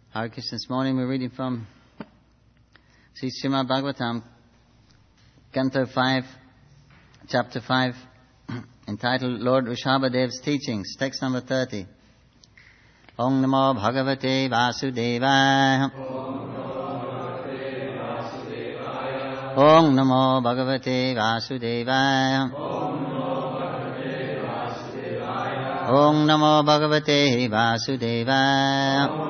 Hare Krishna. This morning we're reading from Sri Srimad Bhagavatam, Canto 5, Chapter 5, entitled Lord Rishabhadev's Teachings, text number 30. Om Namo Bhagavate Vasudevaya. Om Namo Bhagavate Vasudevaya. Om Namo Bhagavate Vasudevaya.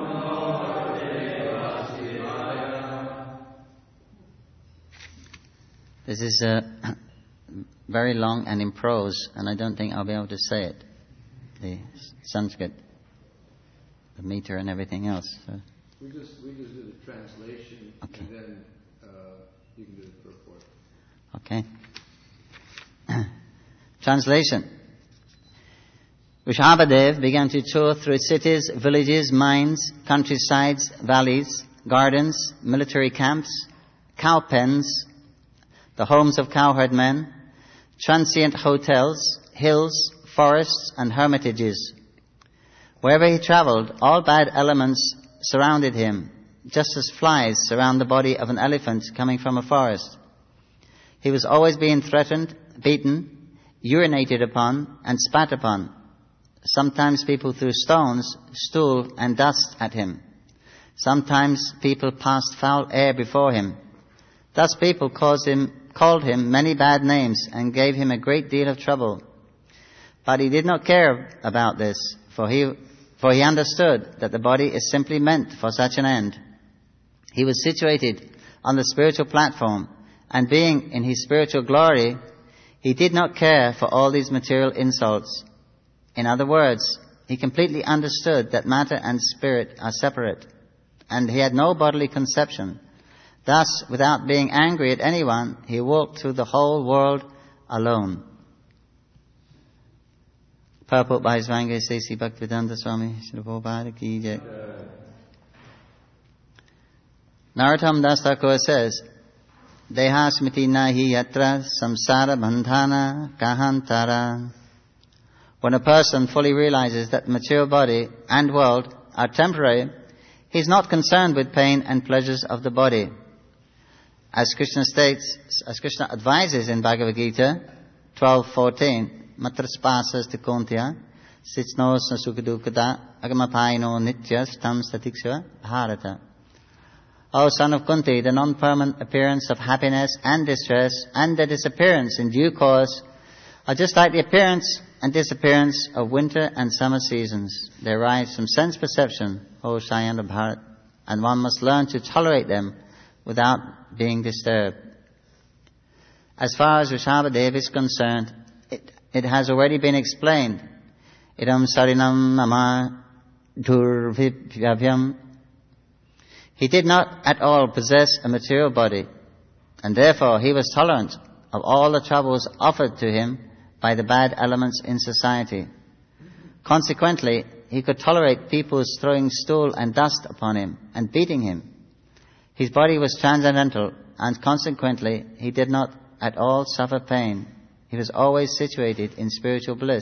This is very long and in prose, and I don't think I'll be able to say it. The Sanskrit, the meter and everything else. So. We just do the translation, okay. And then you can do the purport. Okay. Translation. Rishabhadev began to tour through cities, villages, mines, countrysides, valleys, gardens, military camps, cow pens, the homes of cowherd men, transient hotels, hills, forests, and hermitages. Wherever he travelled, all bad elements surrounded him, just as flies surround the body of an elephant coming from a forest. He was always being threatened, beaten, urinated upon, and spat upon. Sometimes people threw stones, stool, and dust at him. Sometimes people passed foul air before him. Thus people called him many bad names and gave him a great deal of trouble. But he did not care about this, for he understood that the body is simply meant for such an end. He was situated on the spiritual platform, and being in his spiritual glory, he did not care for all these material insults. In other words, he completely understood that matter and spirit are separate, and he had no bodily conception. Thus, without being angry at anyone, he walked through the whole world alone. Purport by His Vangeli Sri Bhaktivedanta Swami Srila Prabhupada Ki Jai. Narottam Das Thakur says, Deha smiti nahi yatra samsara bandhana kahantara. When a person fully realizes that the material body and world are temporary, he is not concerned with pain and pleasures of the body. As Krishna advises in Bhagavad Gita 12:14, Matra spasas tikontya sitsnos sukadukata agamapaino nityas tam satikshava bharata. O son of Kunti, the non-permanent appearance of happiness and distress and their disappearance in due course are just like the appearance and disappearance of winter and summer seasons. They arise from sense perception, O Sayana Bharat, and one must learn to tolerate them without being disturbed. As far as Rishabhadev is concerned, it has already been explained. Idam sarinam nama durvibhyam. He did not at all possess a material body, and therefore he was tolerant of all the troubles offered to him by the bad elements in society. Consequently, he could tolerate people throwing stool and dust upon him and beating him. His body was transcendental, and consequently he did not at all suffer pain. He was always situated in spiritual bliss.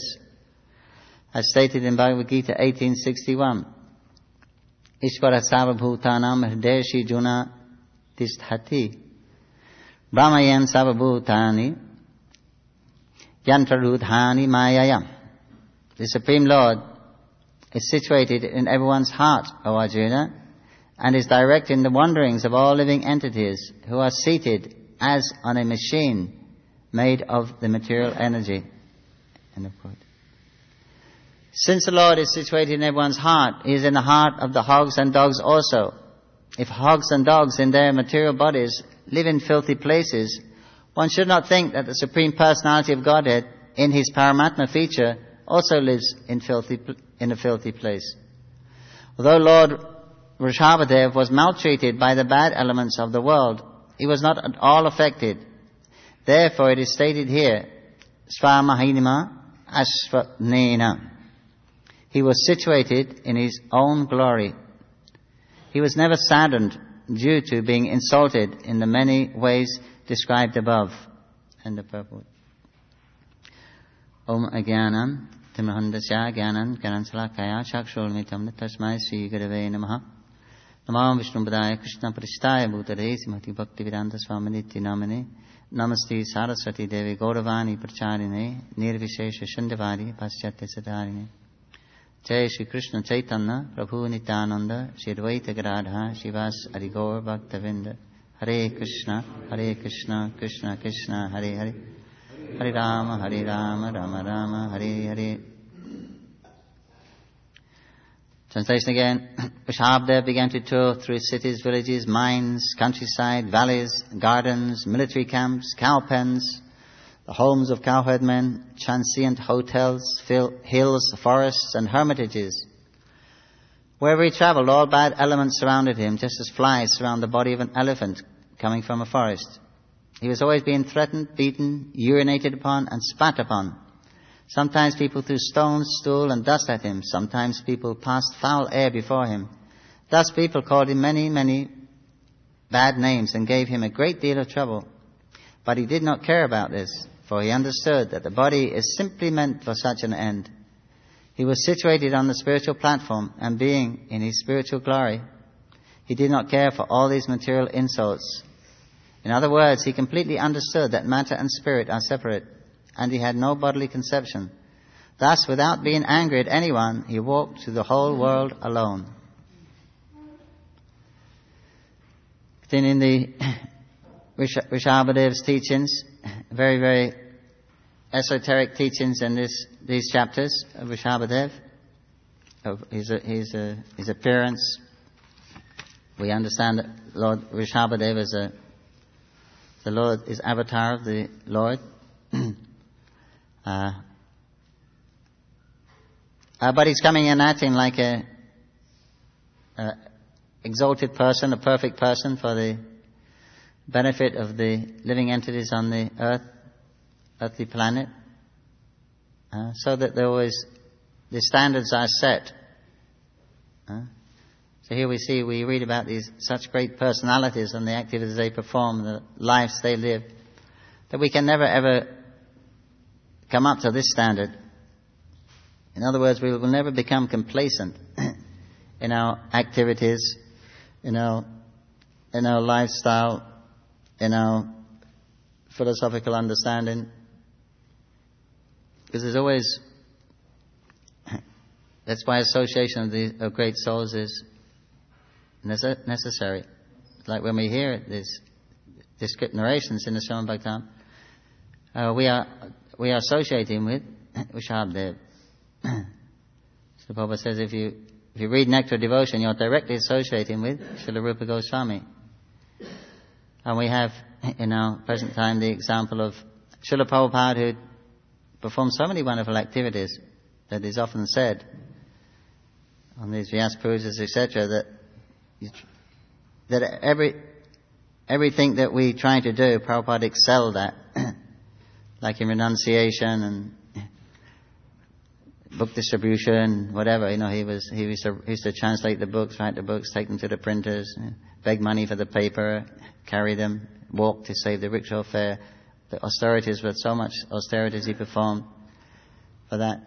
As stated in Bhagavad Gita 18:61, Ishvara sarvabhutanam hrideshi juna tisthati brahmayan sarvabhutani yantrarudhani mayayam. The Supreme Lord is situated in everyone's heart, O Arjuna, and is directing the wanderings of all living entities who are seated as on a machine made of the material energy. End of quote. Since the Lord is situated in everyone's heart, He is in the heart of the hogs and dogs also. If hogs and dogs in their material bodies live in filthy places, one should not think that the Supreme Personality of Godhead, in His Paramatma feature, also lives in a filthy place. Although Lord Rishabhadev was maltreated by the bad elements of the world, he was not at all affected. Therefore it is stated here, Svamahinima Ashvanena. He was situated in his own glory. He was never saddened due to being insulted in the many ways described above. End of purport. Om Agyanam Timrahandasya Gyanan Karansalakaya Chakshulmitam Tasmai Sri Gurave Namaha Namo Vishnupadaya Krishna Prashtaya Bhutare Srimati Bhaktivedanta Swami Nitya Namane Namaste Saraswati Devi Gauravani Pracharine Nirvishesha Shandavari Paschatya Sadarine Jai Shri Krishna Chaitanya Prabhu Nityananda Shri Advaita Gadadhar Shivas Adigaur Bhaktavinda Hare Krishna Krishna Krishna Hare Hare Hare Rama Rama Rama Hare Hare. Translation again. Rishabdev began to tour through cities, villages, mines, countryside, valleys, gardens, military camps, cow pens, the homes of cowherdmen, transient hotels, hills, forests, and hermitages. Wherever he travelled, all bad elements surrounded him, just as flies surround the body of an elephant coming from a forest. He was always being threatened, beaten, urinated upon, and spat upon. Sometimes people threw stones, stool, and dust at him. Sometimes people passed foul air before him. Thus people called him many, many bad names and gave him a great deal of trouble. But he did not care about this, for he understood that the body is simply meant for such an end. He was situated on the spiritual platform, and being in his spiritual glory, he did not care for all these material insults. In other words, he completely understood that matter and spirit are separate, and he had no bodily conception. Thus, without being angry at anyone, he walked through the whole world alone. Continuing the Rishabhadev's teachings, very, very esoteric teachings in these chapters of Rishabhadev, of his appearance. We understand that Lord Rishabhadev is the Lord is avatar of the Lord. But he's coming in acting like a exalted person, a perfect person for the benefit of the living entities on the earthly planet, so that the standards are set. So here we read about these such great personalities and the activities they perform, the lives they live, that we can never ever come up to this standard. In other words, we will never become complacent in our activities, in our lifestyle, in our philosophical understanding, because there's always. That's why association of great souls is necessary. Like when we hear these script narrations in the Srimad Bhagavatam, we are associating with Rishabdev. So Prabhupada says if you read Nectar Devotion, you're directly associating with Srila Rupa Goswami. And we have in our present time the example of Srila Prabhupada, who performed so many wonderful activities that is often said on these Vyasa Pujas, etc., that everything that we try to do, Prabhupada excelled at, like in renunciation and book distribution, whatever. He used to translate the books, write the books, take them to the printers, beg money for the paper, carry them, walk to save the rickshaw fare. The austerities, with so much austerities he performed for that.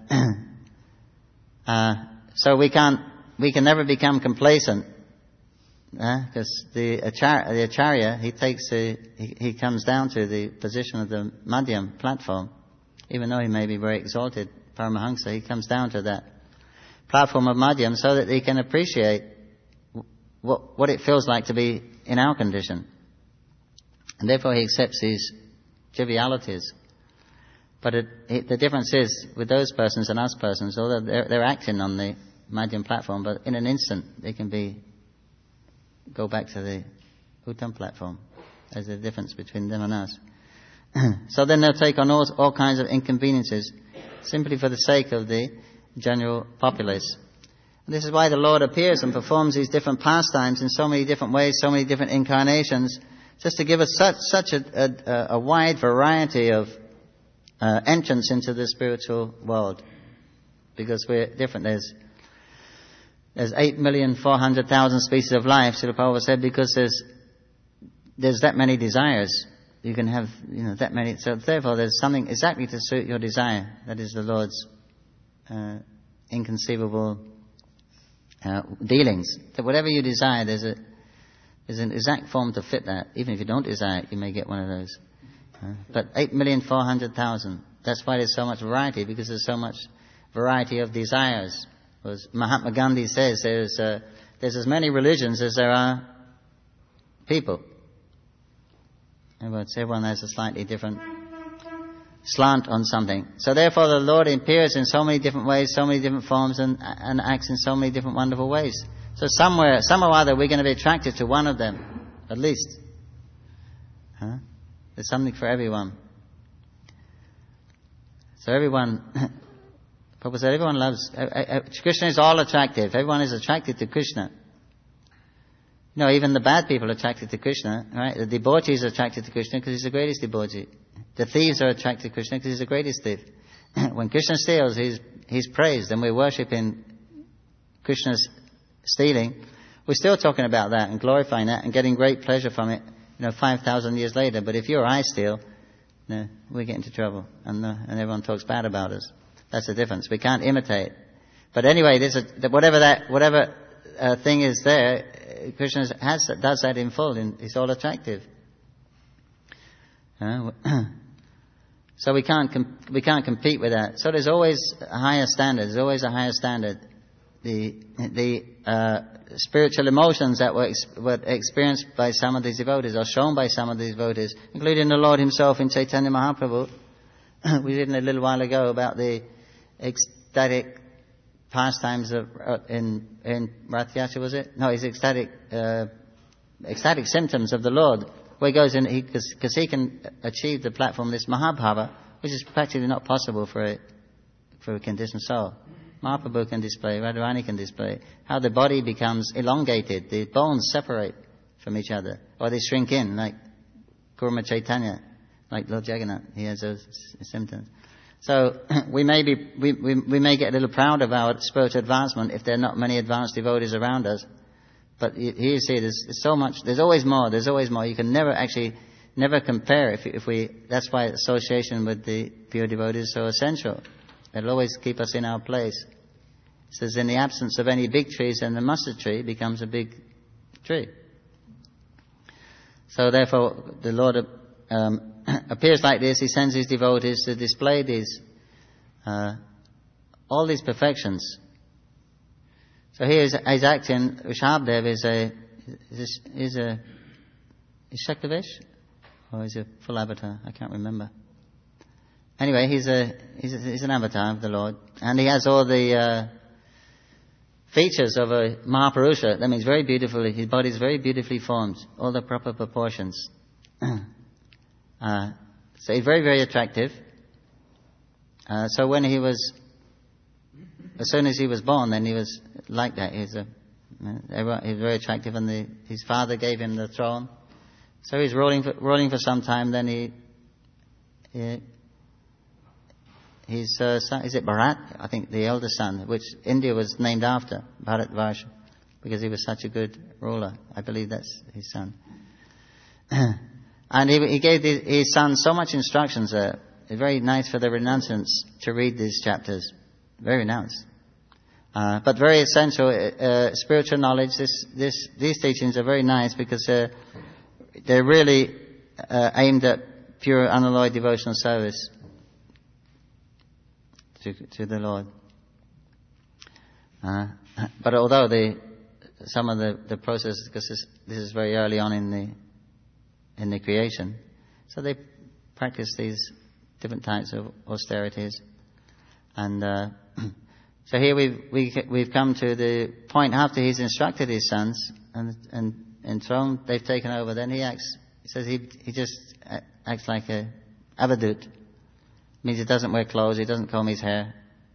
So we can never become complacent, because the acharya he comes down to the position of the Madhyam platform, even though he may be very exalted Paramahamsa. He comes down to that platform of Madhyam so that he can appreciate what it feels like to be in our condition, and therefore he accepts these trivialities. But the difference is with those persons and us persons, although they're acting on the Madhyam platform, but in an instant they can go back to the Uttam platform. There's a difference between them and us. So then they'll take on all kinds of inconveniences simply for the sake of the general populace. And this is why the Lord appears and performs these different pastimes in so many different ways, so many different incarnations, just to give us such a wide variety of entrance into the spiritual world. Because we're different. There's 8,400,000 species of life, Srila Prabhupada said, because there's that many desires. You can have, that many. So therefore there's something exactly to suit your desire. That is the Lord's inconceivable dealings. That whatever you desire, there's an exact form to fit that. Even if you don't desire it, you may get one of those. But 8,400,000. That's why there's so much variety, because there's so much variety of desires. As Mahatma Gandhi says, there's as many religions as there are people. In other words, everyone has a slightly different slant on something. So therefore the Lord appears in so many different ways, so many different forms, and acts in so many different wonderful ways. So somehow or other, we're going to be attracted to one of them, at least. There's something for everyone. So everyone, Prabhupada said, everyone loves, Krishna is all attractive. Everyone is attracted to Krishna. You know, even the bad people are attracted to Krishna, right? The devotees are attracted to Krishna because he's the greatest devotee. The thieves are attracted to Krishna because he's the greatest thief. When Krishna steals, he's praised, and we're worshipping Krishna's stealing. We're still talking about that and glorifying that and getting great pleasure from it, 5,000 years later. But if you or I steal, we get into trouble, and everyone talks bad about us. That's the difference. We can't imitate. But anyway, whatever thing is there, Krishna does that in full. It's all attractive. So we can't compete with that. So there's always a higher standard. There's always a higher standard. The spiritual emotions that were experienced by some of these devotees, or shown by some of these devotees, including the Lord Himself in Chaitanya Mahaprabhu. We did a little while ago about the ecstatic pastimes in Rath Yatra, was it? No, it's ecstatic symptoms of the Lord. Where he goes in, because he can achieve the platform, this Mahabhava, which is practically not possible for a conditioned soul. Mahaprabhu can display, Radharani can display, how the body becomes elongated, the bones separate from each other, or they shrink in, like Kurma Chaitanya, like Lord Jagannath. He has those symptoms. So we may get a little proud of our spiritual advancement if there are not many advanced devotees around us. But here you see, there's so much. There's always more. You can never compare. That's why association with the pure devotees is so essential. It'll always keep us in our place. It says, in the absence of any big trees, then the mustard tree becomes a big tree. So therefore, the Lord appears like this. He sends His devotees to display all these perfections. So here he's acting. Rishabdev is Shaktavesh, or is a full avatar? I can't remember. Anyway, he's an avatar of the Lord, and he has all the features of a Mahapurusha. That means very beautifully. His body is very beautifully formed, all the proper proportions. So he's very, very attractive. So as soon as he was born, then he was like that. He was very attractive, and his father gave him the throne. So he's ruling for some time. Then his son, is it Bharat? I think the elder son, which India was named after, Bharatvarsha, because he was such a good ruler. I believe that's his son. And he gave his son so much instructions there. It's very nice for the renunciants to read these chapters. Very nice. But very essential spiritual knowledge. These teachings are very nice because they're really aimed at pure unalloyed devotional service to the Lord. But although some of the process, because this is very early on in the creation, so they practice these different types of austerities, and so here we've come to the point after he's instructed his sons and enthroned, they've taken over. Then he says he just acts like a avadut. Means he doesn't wear clothes, he doesn't comb his hair,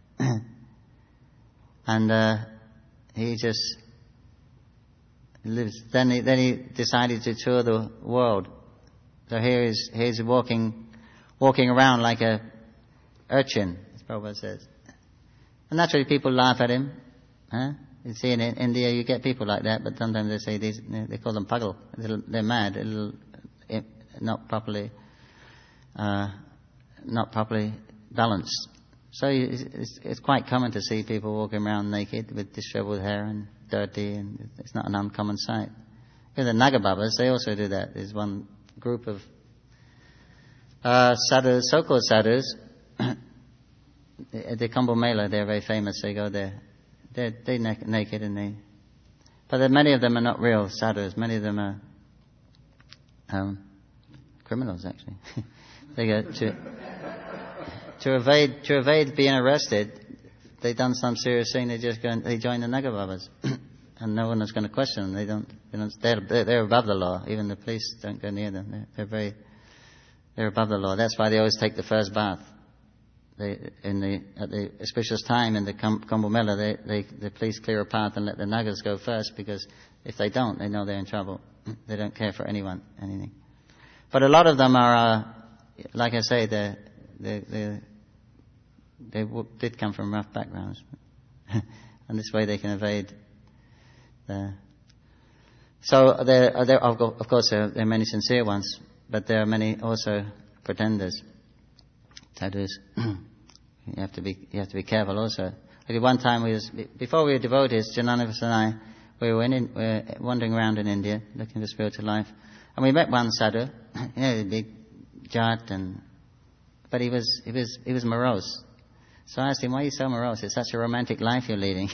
and he just lives. Then he decided to tour the world. So he's walking around like a urchin, as Prabhupada says. And naturally people laugh at him. You see in India you get people like that, but sometimes they say they call them pagal. They're mad, not properly balanced. So it's quite common to see people walking around naked with disheveled hair and dirty, and it's not an uncommon sight. With the Nagababas, they also do that. There's one group of sadhus, so-called sadhus. The Kumbh Mela, they're very famous. They go there. They're naked, and but many of them are not real sadhus. Many of them are criminals, actually. They go to evade being arrested. They've done some serious thing. They just go and they join the Nagababas, and no one is going to question them. They're above the law. Even the police don't go near them. They're above the law. That's why they always take the first bath. At the auspicious time in the Kumbh Mela, the police clear a path and let the Nagas go first, because if they don't, they know they're in trouble. They don't care for anything. But a lot of them are, like I say, they did come from rough backgrounds, and this way they can evade. So there, of course, there are many sincere ones, but there are many also pretenders. Sadhus. You have to be careful also. Like one time before we were devotees, Jananavas and I, we were wandering around in India looking for spiritual life, and we met one sadhu, big jat, but he was morose. So I asked him, "Why are you so morose? It's such a romantic life you're leading."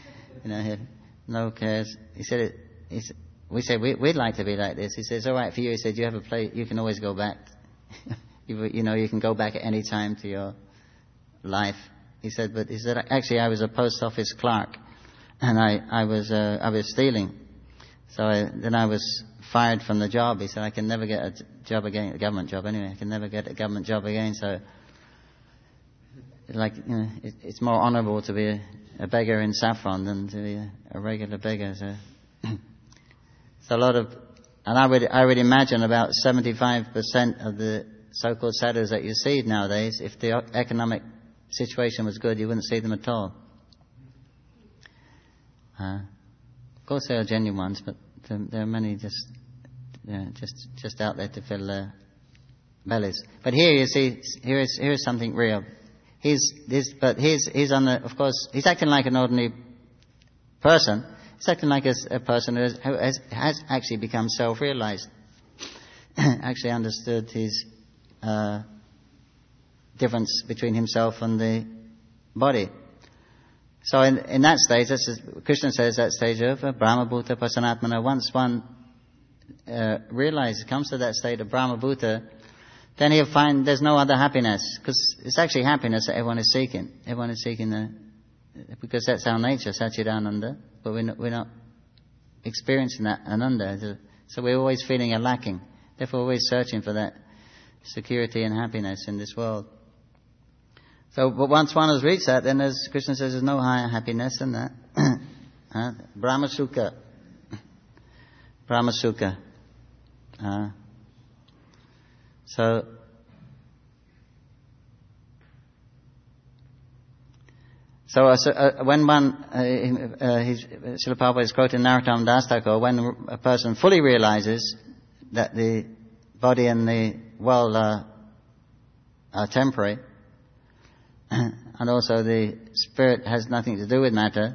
No cares. He said, we said we'd like to be like this. He said, "It's all right for you." He said, "You have a place. You can always go back. You can go back at any time to your life." He said, "But he said, actually, I was a post office clerk, and I was stealing. So then I was fired from the job." He said, "I can never get a job again, a government job anyway. I can never get a government job again. So, it's more honourable to be a beggar in saffron than to be a regular beggar." So, it's a lot of, and I would imagine about 75% of the so-called sadhus that you see nowadays, if the economic situation was good, you wouldn't see them at all. Of course, there are genuine ones, but there are many just out there to fill their bellies. But here you see, here is something real. He's on the, of course, he's acting like an ordinary person. He's acting like a person who has actually become self-realized, actually understood his difference between himself and the body. So in that stage, Krishna says, that stage of Brahmabhuta Pasanatmana, once one comes to that state of Brahmabhuta, then he'll find there's no other happiness, because it's actually happiness that everyone is seeking. Everyone is seeking because that's our nature, Satchidananda, but we're not experiencing that Ananda. So we're always feeling a lacking. Therefore, we're always searching for that security and happiness in this world. So, but once one has reached that, then as Krishna says, there's no higher happiness than that. Brahma Sukha. Brahma Sukha. So when one, Srila Prabhupada is quoting Narottam Das Thakur, when a person fully realizes that the body and the world are temporary, and also the spirit has nothing to do with matter,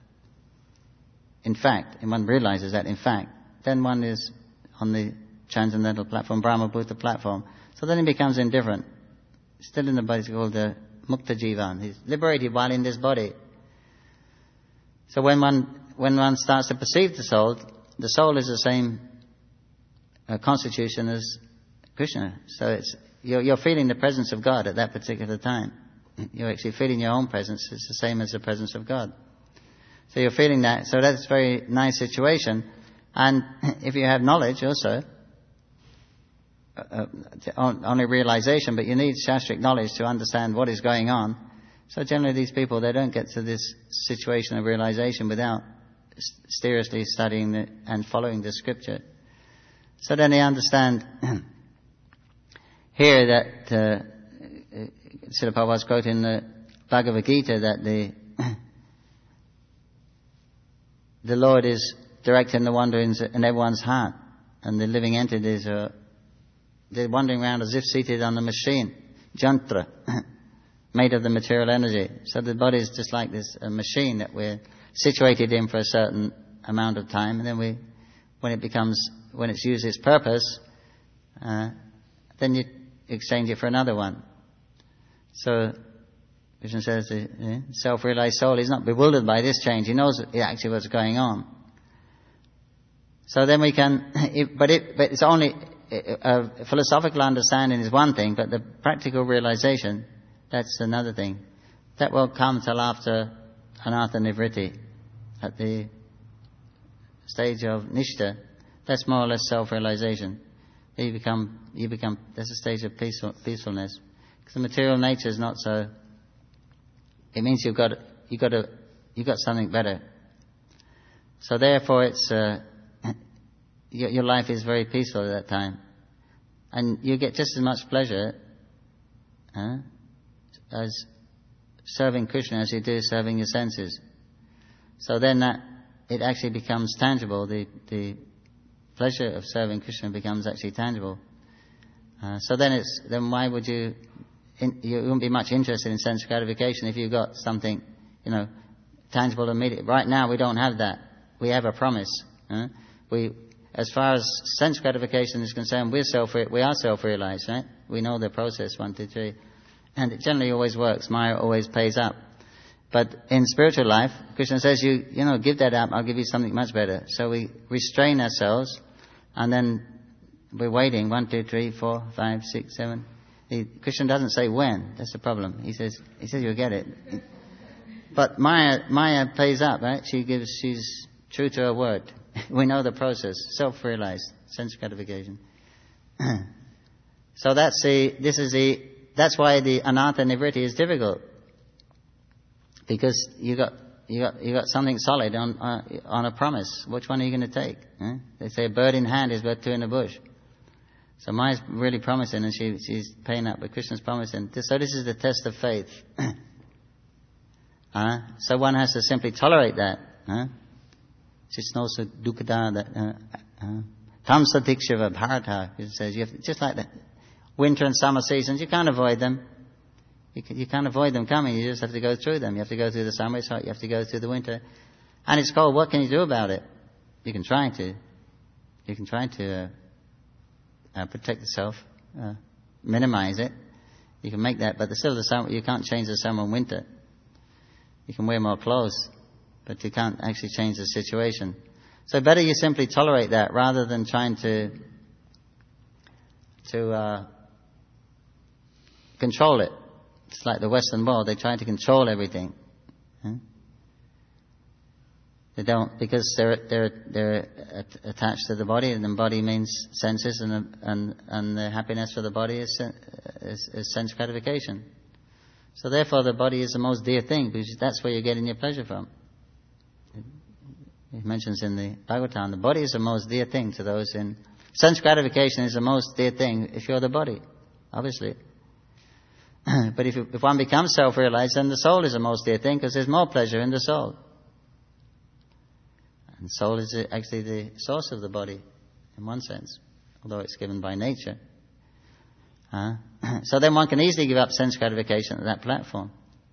in fact, and one realizes that in fact, then one is on the transcendental platform, Brahmabhuta platform. So then he becomes indifferent. Still in the body, it's called the Mukta Jivan. He's liberated while in this body. So when one starts to perceive the soul is the same constitution as Krishna. So you're feeling the presence of God at that particular time. You're actually feeling your own presence. It's the same as the presence of God. So you're feeling that. So that's a very nice situation. And if you have knowledge also, only realization, but you need shastric knowledge to understand what is going on. So generally these people, they don't get to this situation of realization without seriously studying and following the scripture. So then they understand here that Srila Prabhupada's quote in the Bhagavad Gita that the Lord is directing the wanderings in everyone's heart, and the living entities they're wandering around as if seated on a machine, jantra, made of the material energy. So the body is just like this, a machine that we're situated in for a certain amount of time, and then when it's used its purpose, then you exchange it for another one. So Krishna says the self-realized soul is not bewildered by this change. He knows actually what's going on. So then we can, but it's only philosophical understanding is one thing, but the practical realization, that's another thing. That won't come till after anartha nivritti, at the stage of nishta. That's more or less self-realization. You become. That's a stage of peacefulness. Because the material nature is not so. It means you've got something better. So therefore, it's your life is very peaceful at that time, and you get just as much pleasure as serving Krishna as you do serving your senses. So then it actually becomes tangible. The pleasure of serving Krishna becomes actually tangible. So then why would you wouldn't be much interested in sense gratification if you've got something, tangible immediate. Right now we don't have that. We have a promise. As far as sense gratification is concerned, we are self-realized, right? We know the process, 1, 2, 3. And it generally always works. Maya always pays up. But in spiritual life, Krishna says, give that up, I'll give you something much better. So we restrain ourselves, and then we're waiting, 1, 2, 3, 4, 5, 6, 7. Krishna doesn't say when, that's the problem. He says you'll get it. But Maya pays up, right? She's true to her word. We know the process, self-realized, sense gratification. So that's why the anartha nivritti is difficult. Because you got something solid on a promise. Which one are you going to take? They say a bird in hand is worth 2 in the bush. So Maya's really promising, and she's paying up, but Krishna's promising. So this is the test of faith. So one has to simply tolerate that. Chisnosa dukkada, tamsa dikshava bharata. It says just like the winter and summer seasons, you can't avoid them. You can't avoid them coming. You just have to go through them. You have to go through the summer. It's hot. You have to go through the winter, and it's cold. What can you do about it? You can try to protect yourself, minimize it. You can make that, but still the summer. You can't change the summer and winter. You can wear more clothes, but you can't actually change the situation. So better you simply tolerate that rather than trying to control it. It's like the Western world; they try to control everything. They don't, because they're attached to the body, and the body means senses, and the happiness for the body is sense gratification. So therefore, the body is the most dear thing, because that's where you're getting your pleasure from. It mentions in the Bhagavatam, the body is the most dear thing to those in sense gratification is the most dear thing if you're the body, obviously. But if one becomes self-realized, then the soul is the most dear thing, because there's more pleasure in the soul. And soul is actually the source of the body, in one sense, although it's given by nature. So then one can easily give up sense gratification at that platform.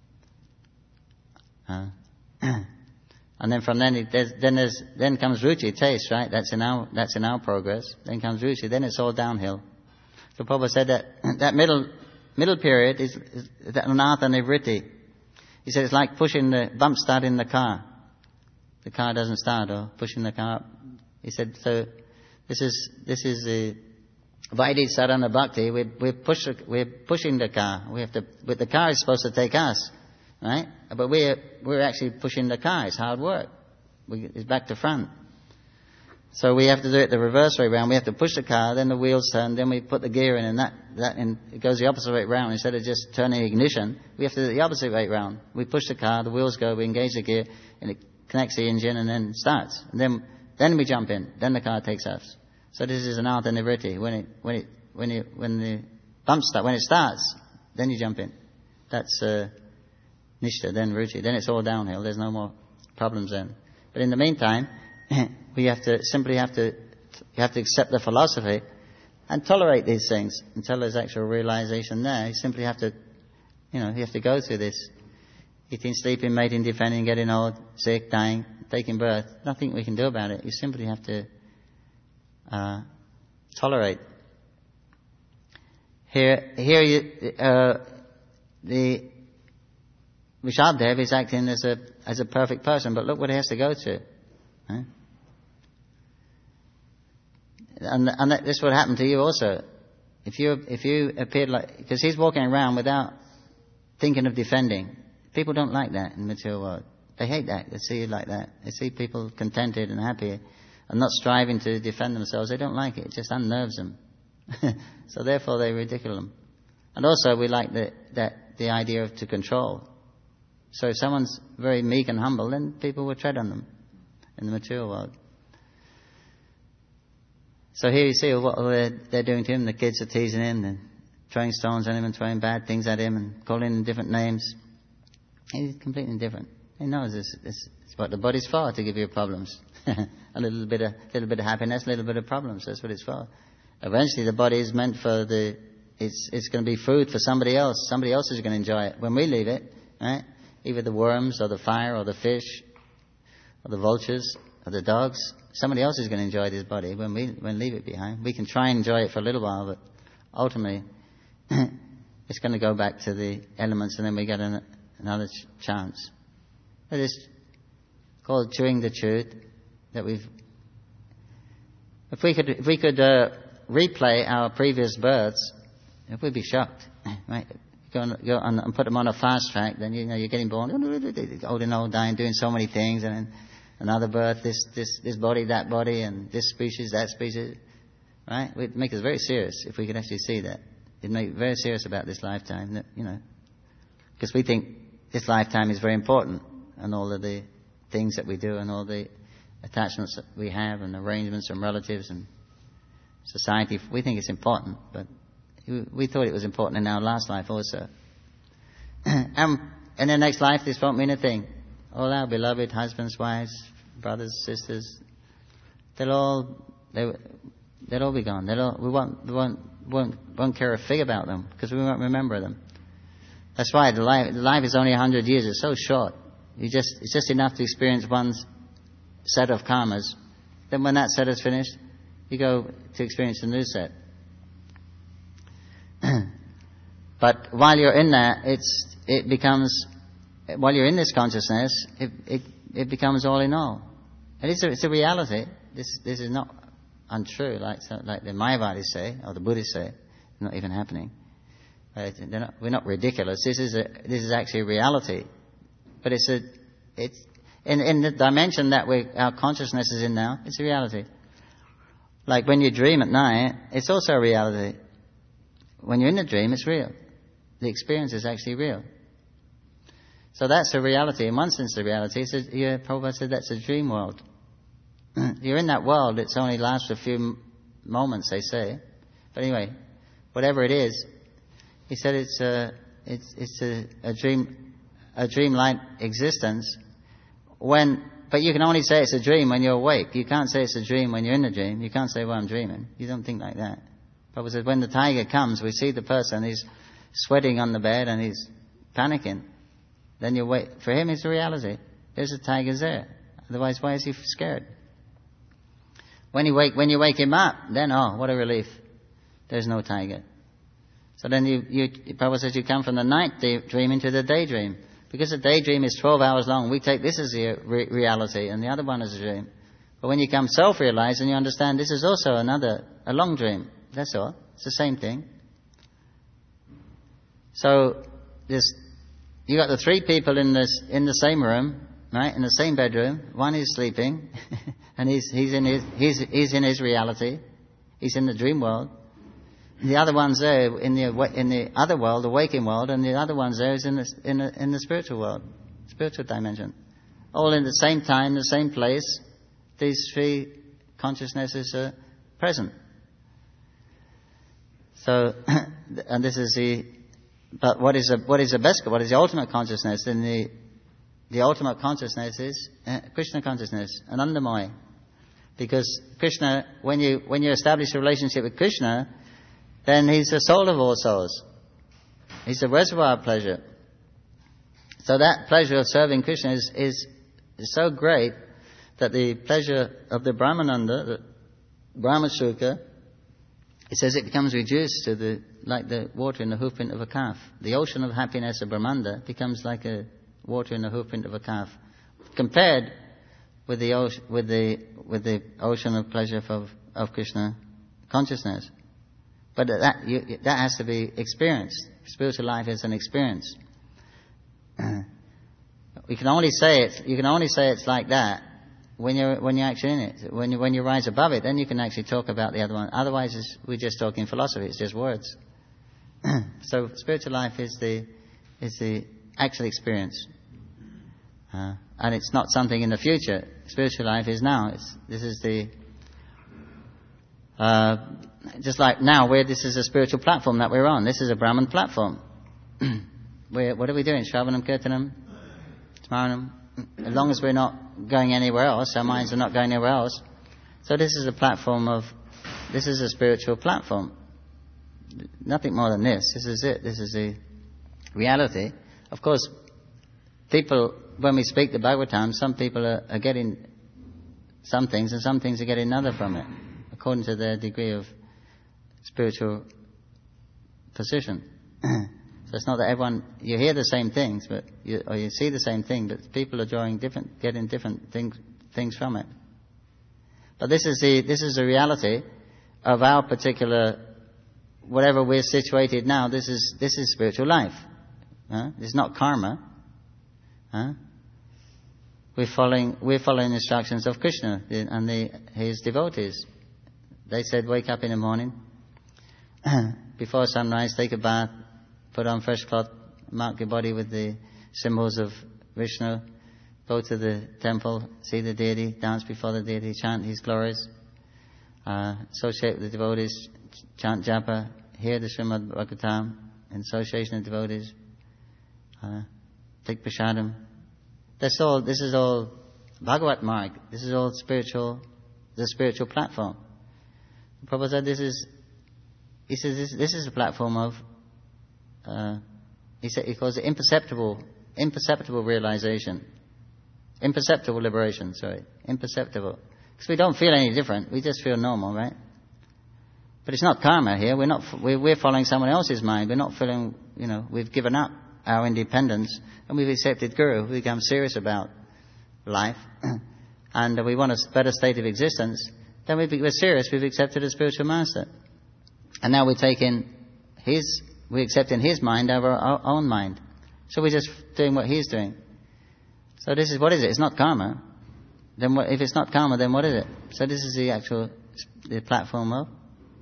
And then from then comes ruchi, taste, right? That's in our progress. Then comes ruchi. Then it's all downhill. So Prabhupada said that middle period is that anartha nivritti. He said it's like pushing the bump start in the car. The car doesn't start, or pushing the car up. He said, so this is the Vaidhi Sarana Bhakti. We're pushing the car. But the car is supposed to take us, right? But we're actually pushing the car. It's hard work. It's back to front. So we have to do it the reverse way round. We have to push the car, then the wheels turn, then we put the gear in, and it goes the opposite way round. Instead of just turning the ignition, we have to do it the opposite way round. We push the car, the wheels go, we engage the gear, and it connects the engine, and then starts. And then we jump in. Then the car takes us. So this is anartha nivritti. When the bump start, when it starts, then you jump in. That's nishta, then ruchi. Then it's all downhill. There's no more problems then. But in the meantime, you have to accept the philosophy and tolerate these things until there's actual realization there. You simply have to, you have to go through this. Eating, sleeping, mating, defending, getting old, sick, dying, taking birth. Nothing we can do about it. You simply have to tolerate. Here, the Rishabdev is acting as a perfect person, but look what he has to go to. Right? And this would happen to you also. If you appeared like, because he's walking around without thinking of defending. People don't like that in the material world. They hate that. They see you like that. They see people contented and happy and not striving to defend themselves. They don't like it. It just unnerves them. So therefore they ridicule them. And also we like the idea of to control. So if someone's very meek and humble, then people will tread on them in the material world. So here you see what they're doing to him. The kids are teasing him and throwing stones at him and throwing bad things at him and calling him different names. He's completely indifferent. He knows this is what the body's for, to give you problems. a little bit of happiness, a little bit of problems. That's what it's for. Eventually the body is meant for it's going to be food for somebody else. Somebody else is going to enjoy it. When we leave it, right? Either the worms or the fire or the fish or the vultures or the dogs, somebody else is going to enjoy this body when we leave it behind. We can try and enjoy it for a little while, but ultimately it's going to go back to the elements, and then we get another chance. It is called chewing the truth. That if we could replay our previous births, we'd be shocked, right? Go and put them on a fast track, then you're getting born old and old, dying, doing so many things, and then another birth, this body, that body, and this species, that species, right? It'd make us very serious if we could actually see that. It'd make it very serious about this lifetime, because we think this lifetime is very important, and all of the things that we do, and all the attachments that we have, and arrangements and relatives and society. We think it's important, but we thought it was important in our last life also. And in the next life, this won't mean a thing. All our beloved husbands, wives, brothers, sisters, they'll all be gone. We won't care a fig about them, because we won't remember them. That's why the life is only 100 years. It's so short. It's just enough to experience one set of karmas. Then when that set is finished, you go to experience a new set. But while you're in that, while you're in this consciousness, it becomes all in all. And it's a reality. This is not untrue, like the Mayavadis say, or the Buddhists say. It's not even happening. We're not ridiculous. This is actually a reality. But it's in the dimension that our consciousness is in now. It's a reality. Like when you dream at night, it's also a reality. When you're in the dream, it's real. The experience is actually real. So that's a reality. In one sense, the reality. Prabhupada said that's a dream world. You're in that world. It only lasts for a few moments, they say. But anyway, whatever it is, he said it's a dreamlike existence. But you can only say it's a dream when you're awake. You can't say it's a dream when you're in the dream. You can't say, well, I'm dreaming. You don't think like that. Prabhupada said, when the tiger comes, we see the person, he's sweating on the bed and he's panicking. Then you wait. For him, it's a reality. There's a tiger there. Otherwise, why is he scared? When you wake him up, then, what a relief. There's no tiger. So then Prabhupada says you come from the night dream into the daydream. Because the daydream is 12 hours long, we take this as the reality and the other one as a dream. But when you come self-realized and you understand this is also a long dream. That's all. It's the same thing. So you got the three people in the same room, right? In the same bedroom. One is sleeping, and he's in his reality. He's in the dream world. The other one's there in the other world, the waking world, and the other one's there is in the spiritual world, spiritual dimension. All in the same time, the same place. These three consciousnesses are present. So, and this is but what is the best? What is the ultimate consciousness? Then the ultimate consciousness is Krishna consciousness, Anandamoy. Because Krishna, when you establish a relationship with Krishna, then he's the soul of all souls. He's the reservoir of pleasure. So that pleasure of serving Krishna is so great that the pleasure of the Brahmananda, the Brahmasukha, it says it becomes reduced to like the water in the hoofprint of a calf. The ocean of happiness of Brahmanda becomes like a water in the hoofprint of a calf, compared with the ocean of pleasure of Krishna consciousness. But that has to be experienced. Spiritual life is an experience. You can only say it's like that when you're actually in it. When you rise above it, then you can actually talk about the other one. Otherwise, we're just talking philosophy. It's just words. So spiritual life is the actual experience, and it's not something in the future. Spiritual life is now. This is the just like now, this is a spiritual platform that we're on. This is a Brahman platform. What are we doing? Shravanam, Kirtanam, Smaranam. As long as we're not going anywhere else, our minds are not going anywhere else. So this is a spiritual platform. Nothing more than this. This is it. This is the reality. Of course, people, when we speak the Bhagavatam, some people are getting some things, and some things are getting another from it, according to their degree of spiritual position. So it's not that everyone, you hear the same things, or you see the same thing, but people are getting different things from it. But this is the reality of our particular, whatever we're situated now. This is spiritual life. It's not karma. We're following instructions of Krishna and his devotees. They said, wake up in the morning, before sunrise, take a bath, put on fresh cloth, mark your body with the symbols of Vishnu, go to the temple, see the deity, dance before the deity, chant his glories, associate with the devotees, chant japa, hear the Srimad Bhagavatam, in association of devotees, take prasadam. This is all Bhagavat Marg. This is all the spiritual platform. Prabhupada said this is a platform of, he calls it imperceptible realization. Imperceptible liberation, imperceptible. Because we don't feel any different, we just feel normal, right? But it's not karma here, we're following someone else's mind, we're not feeling, we've given up our independence, and we've accepted Guru, we become serious about life, and we want a better state of existence. Then we're serious, we've accepted a spiritual master. And now we're accepting his mind over our own mind. So we're just doing what he's doing. So this is, what is it? It's not karma. Then if it's not karma, then what is it? So this is the platform of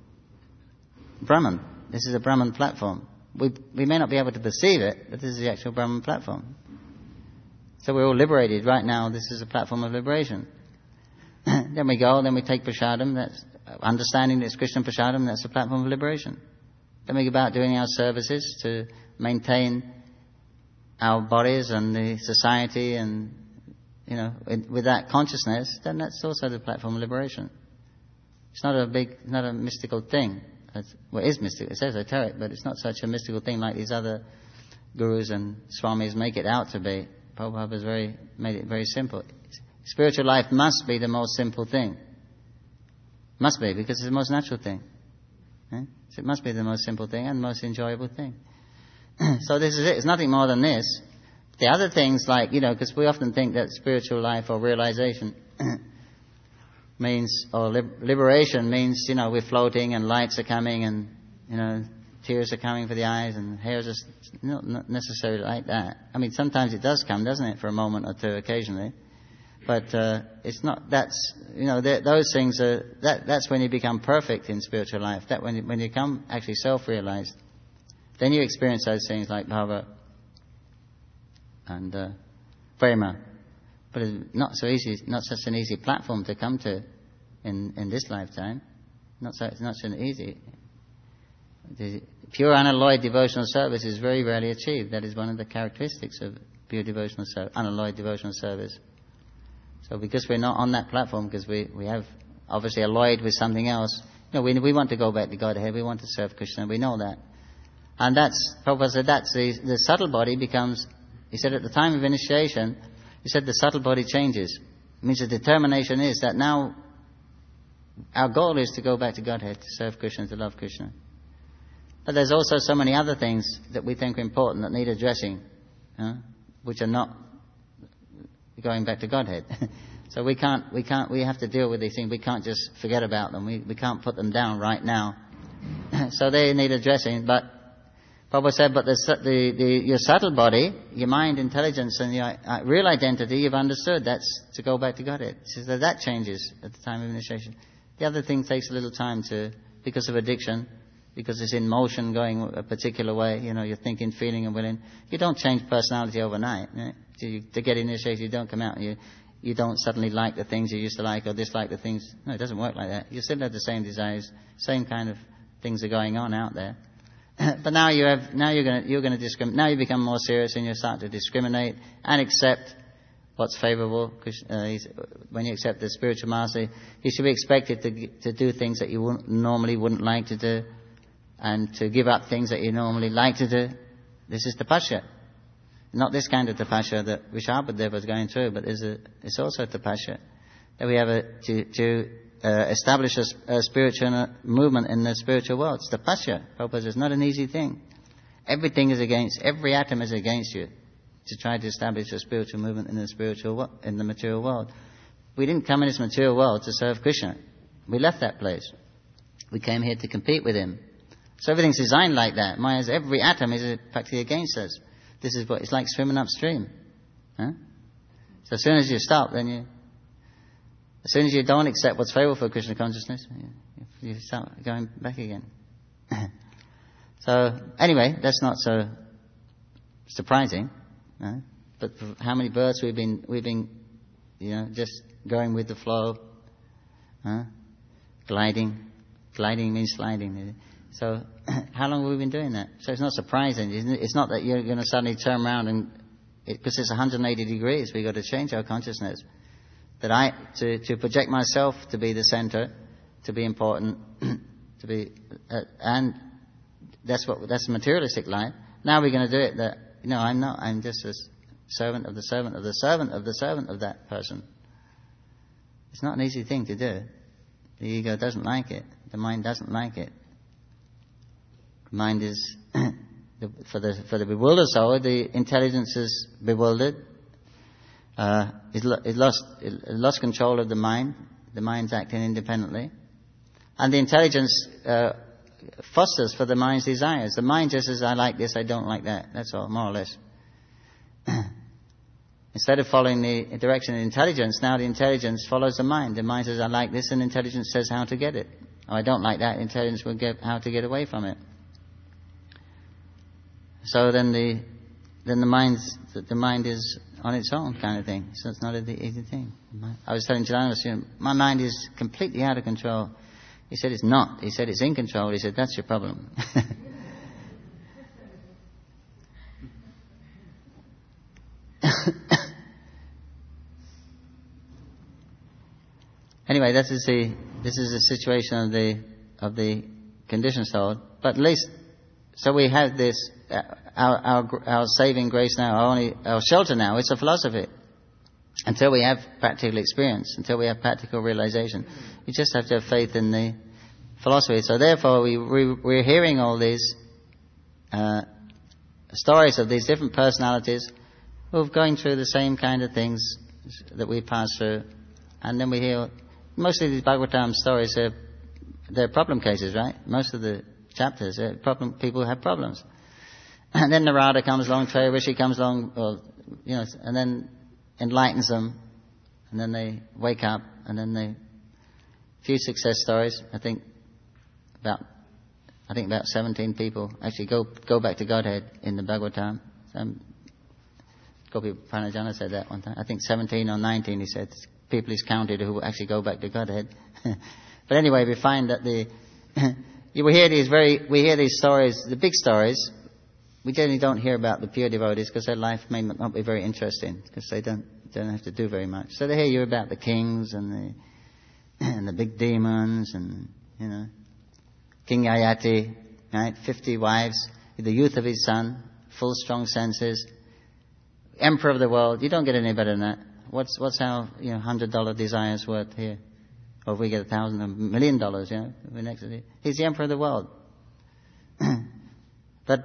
Brahman. This is a Brahman platform. We may not be able to perceive it, but this is the actual Brahman platform. So we're all liberated. Right now, this is a platform of liberation. Then we take prasadam, that's understanding that it's Krishna prasadam, that's a platform of liberation. Then we go about doing our services to maintain our bodies and the society, and with that consciousness, then that's also the platform of liberation. It's not a mystical thing. It is mystical, it's esoteric, but it's not such a mystical thing like these other gurus and swamis make it out to be. Prabhupada has made it very simple. Spiritual life must be the most simple thing. Must be, because it's the most natural thing. So it must be the most simple thing and the most enjoyable thing. So this is it. It's nothing more than this. The other things like, because we often think that spiritual life or realization means, or liberation means, we're floating and lights are coming and, tears are coming for the eyes and hairs are not necessarily like that. I mean, sometimes it does come, doesn't it, for a moment or two occasionally. But it's not. Those things are. That's when you become perfect in spiritual life. That when you become actually self-realized, then you experience those things like bhava and prema. But it's not so easy. Not such an easy platform to come to in this lifetime. It's not so easy. The pure unalloyed devotional service is very rarely achieved. That is one of the characteristics of pure devotional unalloyed devotional service. So because we're not on that platform, because we have obviously alloyed with something else, we want to go back to Godhead, we want to serve Krishna, we know that. And Prabhupada said, the subtle body becomes He said at the time of initiation, he said the subtle body changes. It means the determination is that now our goal is to go back to Godhead, to serve Krishna, to love Krishna. But there's also so many other things that we think are important that need addressing, which are not going back to Godhead. So we have to deal with these things. We can't just forget about them. We can't put them down right now. So they need addressing. But Prabhupada said, but your subtle body, your mind, intelligence, and your real identity, you've understood. That's to go back to Godhead. He says that changes at the time of initiation. The other thing takes a little time because of addiction, because it's in motion going a particular way. You're thinking, feeling, and willing. You don't change personality overnight. To get initiated, you don't come out and you don't suddenly like the things you used to like or dislike the things. No, it doesn't work like that. You still have the same desires, same kind of things are going on out there. But now you're going to discriminate. Now you become more serious and you start to discriminate and accept what's favourable. When you accept the spiritual master, you should be expected to do things that you normally wouldn't like to do, and to give up things that you normally like to do. This is tapasya. Not this kind of tapasya that Rishabhadeva was going through, but it's also tapasya. That we have to establish a spiritual movement in the spiritual world. It's tapasya. Prabhupada says it's not an easy thing. Every atom is against you to try to establish a spiritual movement in the material world. We didn't come in this material world to serve Krishna. We left that place. We came here to compete with him. So everything's designed like that. Maya's every atom is practically against us. This is what it's like swimming upstream. So as soon as you stop, as soon as you don't accept what's favourable for Krishna consciousness, you start going back again. So anyway, that's not so surprising. But for how many births we've been, just going with the flow, gliding. Gliding means sliding. So how long have we been doing that? So it's not surprising. It's not that you're going to suddenly turn around because it's 180 degrees. We've got to change our consciousness. To project myself to be the center, to be important, and that's the materialistic life. Now we're going to do it that, I'm not. I'm just a servant of the servant of the servant of the servant of that person. It's not an easy thing to do. The ego doesn't like it. The mind doesn't like it. Mind is, for the bewildered soul, the intelligence is bewildered. It lost control of the mind. The mind's acting independently. And the intelligence fosters for the mind's desires. The mind just says, I like this, I don't like that. That's all, more or less. Instead of following the direction of the intelligence, now the intelligence follows the mind. The mind says, I like this, and intelligence says how to get it. Or I don't like that, intelligence will get how to get away from it. So then the mind is on its own kind of thing. So it's not an easy thing. I was telling Janana, my mind is completely out of control. He said it's not. He said it's in control. He said that's your problem. Anyway, this is the situation of the conditioned soul. But at least, so we have this. Our saving grace now, our shelter now, it's a philosophy. Until we have practical experience, until we have practical realization, we just have to have faith in the philosophy. So therefore, we're hearing all these stories of these different personalities who've going through the same kind of things that we pass through. And then we hear, most of these Bhagavatam stories, they're problem cases, right? Most of the chapters, people have problems. And then Narada comes along, Trayavrishi comes along, and then enlightens them, and then they wake up, and then a few success stories. I think about 17 people actually go back to Godhead in the Bhagavatam. Gopi Pranajana said that one time. I think 17 or 19, he said, people he's counted who actually go back to Godhead. But anyway, we find that we hear these stories, the big stories. We generally don't hear about the pure devotees because their life may not be very interesting because they don't have to do very much. So they hear you about the kings and the big demons and King Yayati, right? 50 wives, the youth of his son, full strong senses, emperor of the world. You don't get any better than that. What's our $100 desires worth here? Or if we get $1,000, $1 million, we're next to it. He's the emperor of the world. But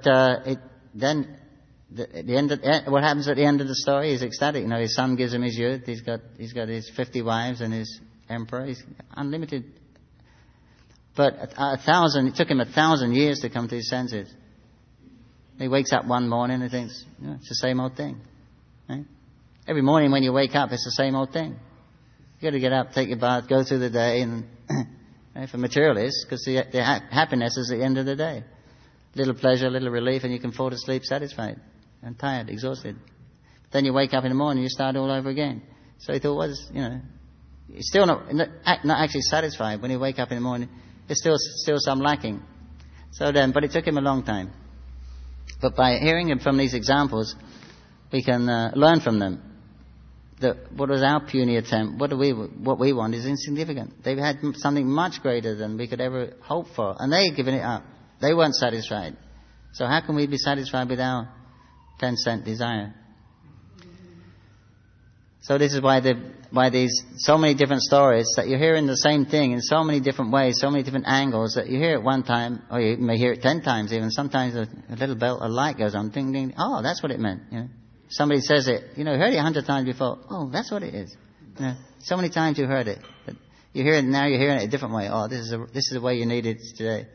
what happens at the end of the story? He's ecstatic. His son gives him his youth. He's got his 50 wives and his emperor. He's unlimited. But it took him 1,000 years to come to his senses. He wakes up one morning and thinks, it's the same old thing. Right? Every morning when you wake up, it's the same old thing. You got to get up, take your bath, go through the day, and for materialists, because the happiness is at the end of the day. Little pleasure, little relief, and you can fall asleep satisfied and tired, exhausted. Then you wake up in the morning, you start all over again. So he thought, he's still not actually satisfied. When you wake up in the morning, there's still some lacking. But it took him a long time. But by hearing him from these examples, we can learn from them that what was our puny attempt, what we want is insignificant. They've had something much greater than we could ever hope for, and they've given it up. They weren't satisfied. So how can we be satisfied with our 10-cent desire? So this is why these so many different stories that you're hearing the same thing in so many different ways, so many different angles that you hear it one time, or you may hear it 10 times even. Sometimes a little bell, a light goes on, ding, ding. Oh, that's what it meant. Somebody says it, heard it 100 times before. Oh, that's what it is. So many times you heard it. But you hear it now. You're hearing it a different way. Oh, this is the way you need it today.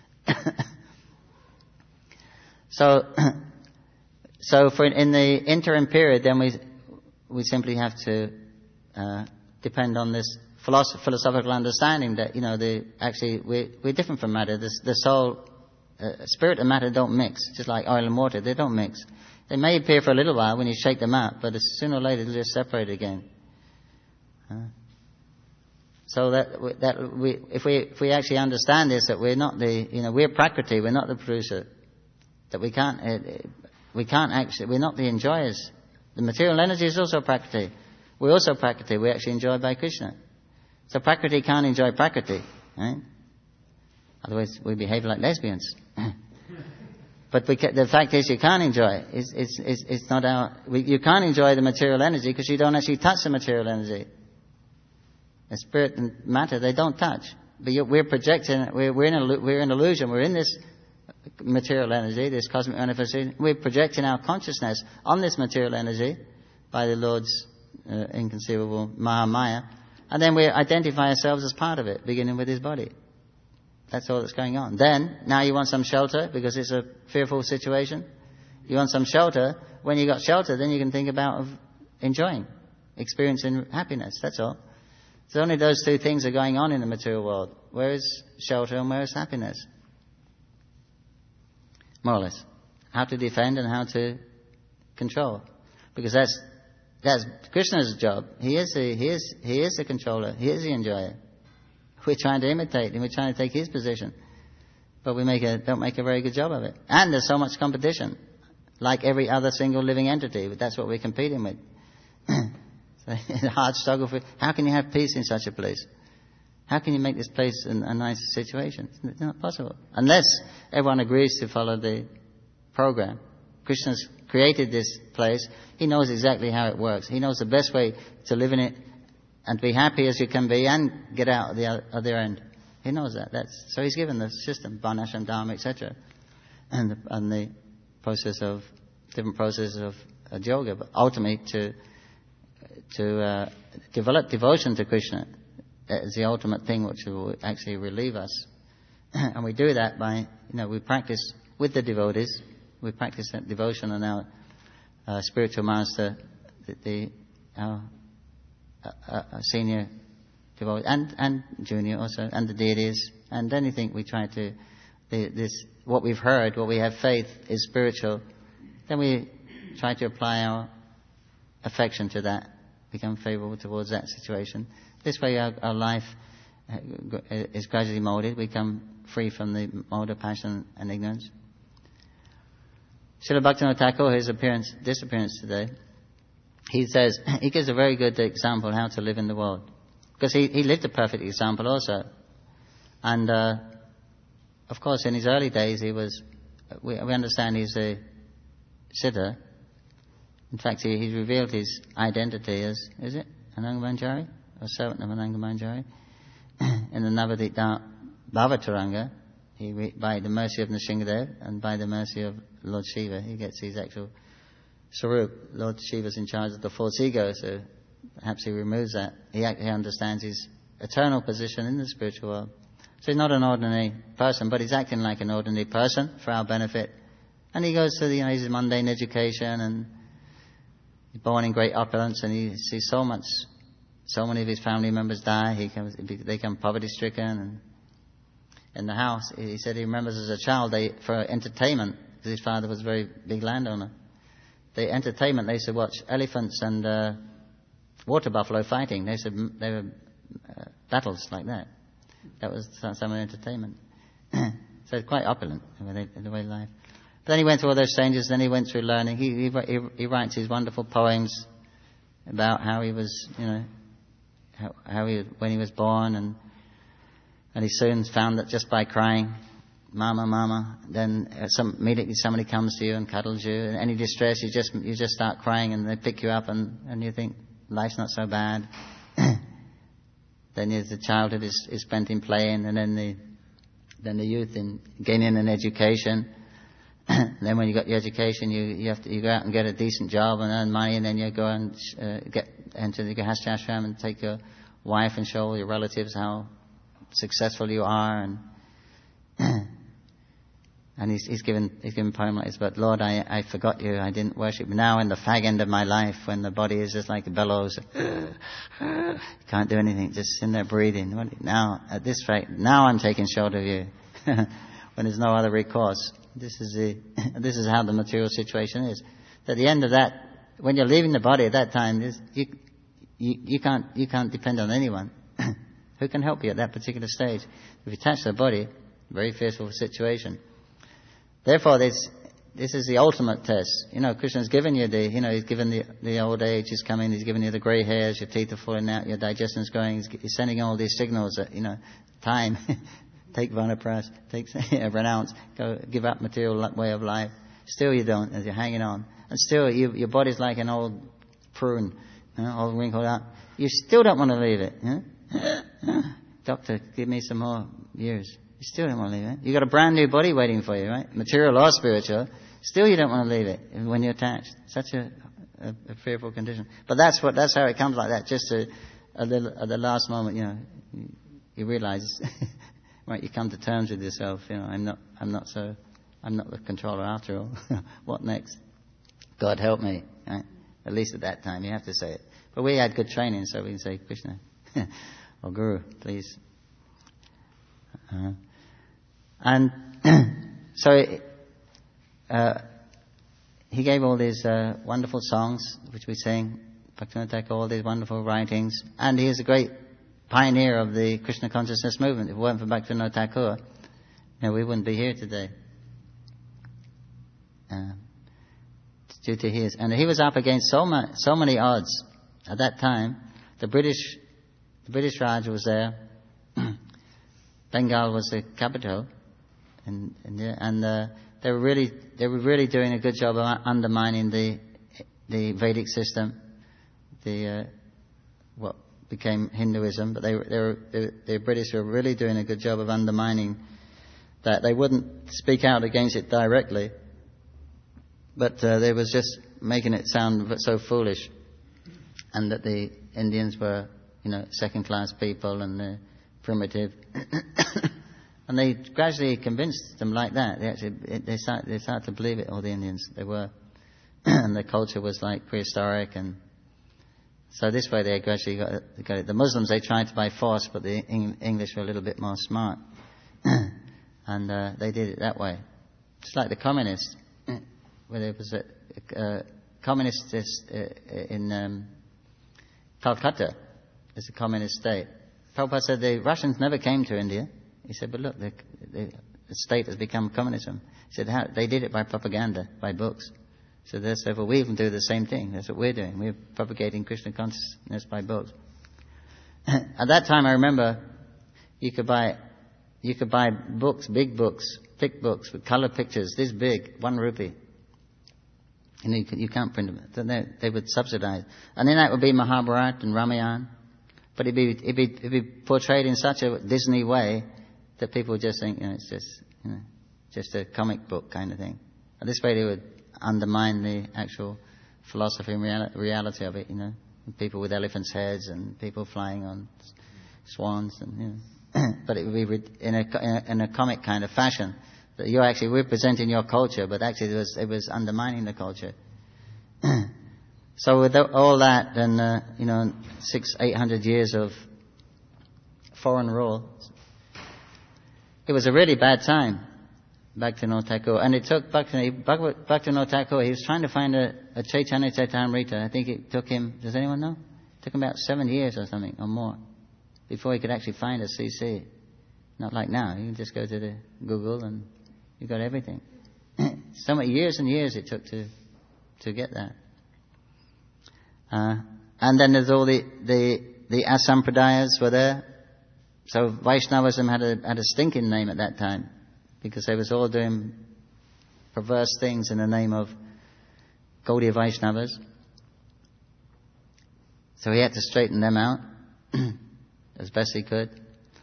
So for in the interim period, then we simply have to depend on this philosophical understanding that we're different from matter. The soul, spirit and matter don't mix, just like oil and water. They don't mix. They may appear for a little while when you shake them up, but sooner or later they'll just separate again. So if we actually understand this, that we're not we're Prakriti, we're not the producer. That we can't actually, we're not the enjoyers. The material energy is also Prakriti. We're also Prakriti. We're actually enjoyed by Krishna. So Prakriti can't enjoy Prakriti, right? Otherwise we behave like lesbians. But the fact is, you can't enjoy it. It's not you can't enjoy the material energy because you don't actually touch the material energy. The spirit and matter, they don't touch. But we're projecting. We're in illusion. We're in this material energy, this cosmic manifestation. We're projecting our consciousness on this material energy by the Lord's inconceivable Mahamaya, and then we identify ourselves as part of it, beginning with His body. That's all that's going on. Then, now you want some shelter because it's a fearful situation. You want some shelter. When you got shelter, then you can think about enjoying, experiencing happiness. That's all. So only those two things are going on in the material world. Where is shelter and where is happiness? More or less. How to defend and how to control. Because that's Krishna's job. He is the controller. He is the enjoyer. We're trying to imitate him. We're trying to take his position. But we don't make a very good job of it. And there's so much competition. Like every other single living entity. But that's what we're competing with. So it's a hard struggle how can you have peace in such a place? How can you make this place a nice situation? It's not possible. Unless everyone agrees to follow the program. Krishna's created this place. He knows exactly how it works. He knows the best way to live in it and be happy as you can be and get out at the other end. He knows that. So He's given the system, Varnashram, Dharma, etc. And the different processes of yoga, but ultimately to develop devotion to Krishna is the ultimate thing which will actually relieve us. And we do that by, we practice with the devotees. We practice that devotion on our spiritual master, our senior devotee, and junior also, and the deities, and anything we try to, what we've heard, what we have faith is spiritual, then we try to apply our affection to that, become favorable towards that situation. This way our life is gradually molded. We come free from the mold of passion and ignorance. Srila Bhaktivinoda Thakur, his disappearance today, he gives a very good example how to live in the world. Because he lived a perfect example also. And of course in his early days we understand he's a siddha. In fact, he's revealed his identity as, is it Anangamanjari? Or servant of Anangamanjari? In the Navadip Bhavataranga, by the mercy of Nrsingadev and by the mercy of Lord Shiva, he gets his actual Swarup. Lord Shiva's in charge of the false ego, so perhaps he removes that. He understands his eternal position in the spiritual world. So he's not an ordinary person, but he's acting like an ordinary person for our benefit. And he goes through his mundane education, and he's born in great opulence, and he sees so many of his family members die. They become poverty-stricken. And in the house, he said he remembers as a child, for entertainment, because his father was a very big landowner, they used to watch elephants and water buffalo fighting. They were battles like that. That was some entertainment. So it's quite opulent in the way of life. But then he went through all those changes. Then he went through learning. He writes his wonderful poems about how he was, when he was born, and he soon found that just by crying, "Mama, Mama," then immediately somebody comes to you and cuddles you. And any distress, you just start crying, and they pick you up, and you think life's not so bad. Then the childhood is spent in playing, and then the youth in gaining an education. And then when you got the education, you go out and get a decent job and earn money, and then you go and enter the Grihastha ashram and take your wife and show all your relatives how successful you are. And he's given a poem like this, but Lord, I forgot you, I didn't worship you. Now in the fag end of my life, when the body is just like bellows, can't do anything, just in there breathing. Now, at this rate, now I'm taking short of you, when there's no other recourse. This is how the material situation is. At the end of that, when you're leaving the body at that time, you can't depend on anyone. Who can help you at that particular stage? If you touch the body, very fearful situation. Therefore, this is the ultimate test. Krishna's given you he's given the old age is coming, he's given you the grey hairs, your teeth are falling out, your digestion's going, he's sending all these signals that, time, take Vanapras, renounce, go give up material way of life. Still you don't, as you're hanging on. And still your body's like an old prune, all wrinkled up. You still don't want to leave it. Doctor, give me some more years. You still don't want to leave it. You've got a brand new body waiting for you, right? Material or spiritual. Still you don't want to leave it when you're attached. Such a fearful condition. But that's how it comes like that. Just at the last moment, you realize, right? You come to terms with yourself. I'm not the controller after all. What next? God help me. Right? At least at that time, you have to say it. But we had good training, so we can say, Krishna or Guru, please. And so he gave all these wonderful songs, which we sing, Bhaktivinoda Thakur, all these wonderful writings, and he is a great pioneer of the Krishna consciousness movement. If it weren't for Bhaktivinoda Thakur, we wouldn't be here today. Due to his, and he was up against so many odds at that time. The British Raj was there. Bengal was the capital, and they were really doing a good job of undermining the Vedic system, what became Hinduism. But the British were really doing a good job of undermining that. They wouldn't speak out against it directly, but they was just making it sound so foolish, and that the Indians were, second-class people and they're primitive. And they gradually convinced them like that. They started to believe it, all the Indians. They were. And the culture was like prehistoric. And so this way they gradually got it. The Muslims, they tried to by force, but the English were a little bit more smart. And they did it that way. Just like the communists, where there was a communist in Calcutta. It's a communist state. Prabhupada said the Russians never came to India. He said, but look, the state has become communism. He said, how? They did it by propaganda, by books. So therefore we can do the same thing. That's what we're doing. We're propagating Krishna consciousness by books. At that time, I remember you could buy books, big books, thick books with color pictures, this big, 1 rupee. You can't print them. They would subsidize. And then that would be Mahabharata and Ramayana. But it'd be portrayed in such a Disney way that people would just think, it's just a comic book kind of thing. And this way they would undermine the actual philosophy and reality of it, People with elephants' heads and people flying on swans, and but it would be in a comic kind of fashion. That you're actually representing your culture, but actually it was undermining the culture. So with all that, and 600-800 years of foreign rule, it was a really bad time. Bhaktivinoda Thakur, and it took Bhaktivinoda Thakur. He was trying to find a Chaitanya Charitamrita. I think it took him. Does anyone know? It took him about 7 years or something, or more, before he could actually find a CC. Not like now. You can just go to the Google and you got everything. So many years and years it took to get that. And then there's all the Asampradayas were there. So Vaishnavism had a stinking name at that time, because they was all doing perverse things in the name of Gaudiya Vaishnavas. So he had to straighten them out as best he could.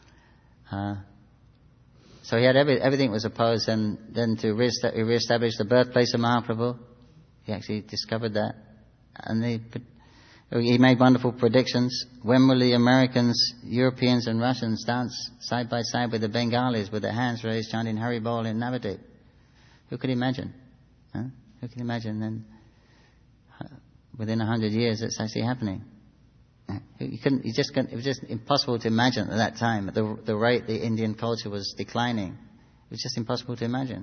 So he had everything was opposed, and then to re-establish the birthplace of Mahaprabhu, he actually discovered that. And he made wonderful predictions. When will the Americans, Europeans and Russians dance side by side with the Bengalis with their hands raised chanting Hari Bol in Navadip? Who could imagine? Who can imagine? Then within 100 years it's actually happening. It was just impossible to imagine at that time, at the rate the Indian culture was declining. It was just impossible to imagine.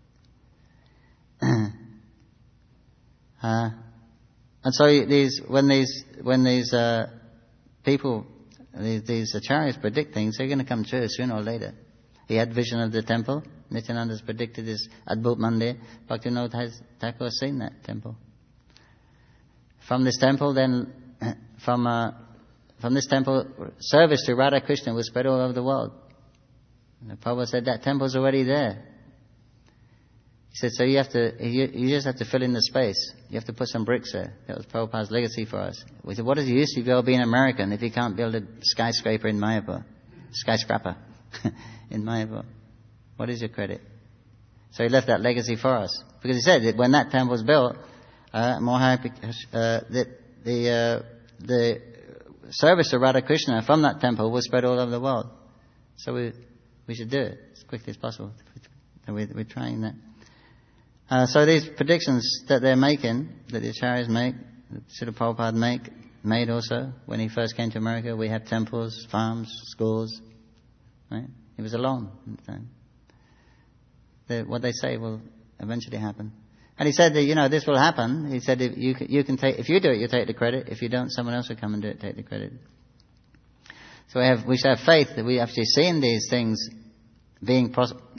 And so when these people, these acharyas predict things, they're going to come true sooner or later. He had vision of the temple. Nityananda's predicted this Adbhut Mandir. Bhaktivinoda Thakur has seen that temple. From this temple, then from this temple, service to Radha Krishna was spread all over the world. And Prabhupada said that temple's already there. He said, so you just have to fill in the space. You have to put some bricks there. That was Prabhupada's legacy for us. We said, what is the use of you being American if you can't build a skyscraper in Mayapur? Skyscraper in Mayapur. What is your credit? So he left that legacy for us. Because he said that when that temple was built, the service to Radha Krishna from that temple was spread all over the world. So we should do it as quickly as possible. We're trying that. So these predictions that they're making, that the acharyas make, that Srila Prabhupada made also, when he first came to America, we have temples, farms, schools. Right? He was alone at the time. What they say will eventually happen. And he said that, this will happen. He said, if you do it, you take the credit. If you don't, someone else will come and do it, take the credit. So we should have faith that we actually seen these things being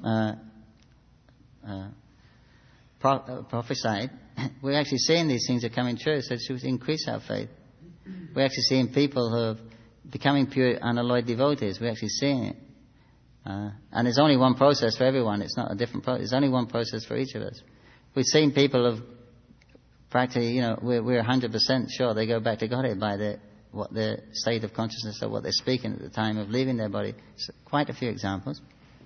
prophesied. We're actually seeing these things are coming true, so it should increase our faith. We're actually seeing people who are becoming pure unalloyed devotees. We're actually seeing it. And there's only one process for everyone. It's not a different process. There's only one process for each of us. We've seen people of practically, we're 100% sure they go back to Godhead by what their state of consciousness or what they're speaking at the time of leaving their body. So quite a few examples.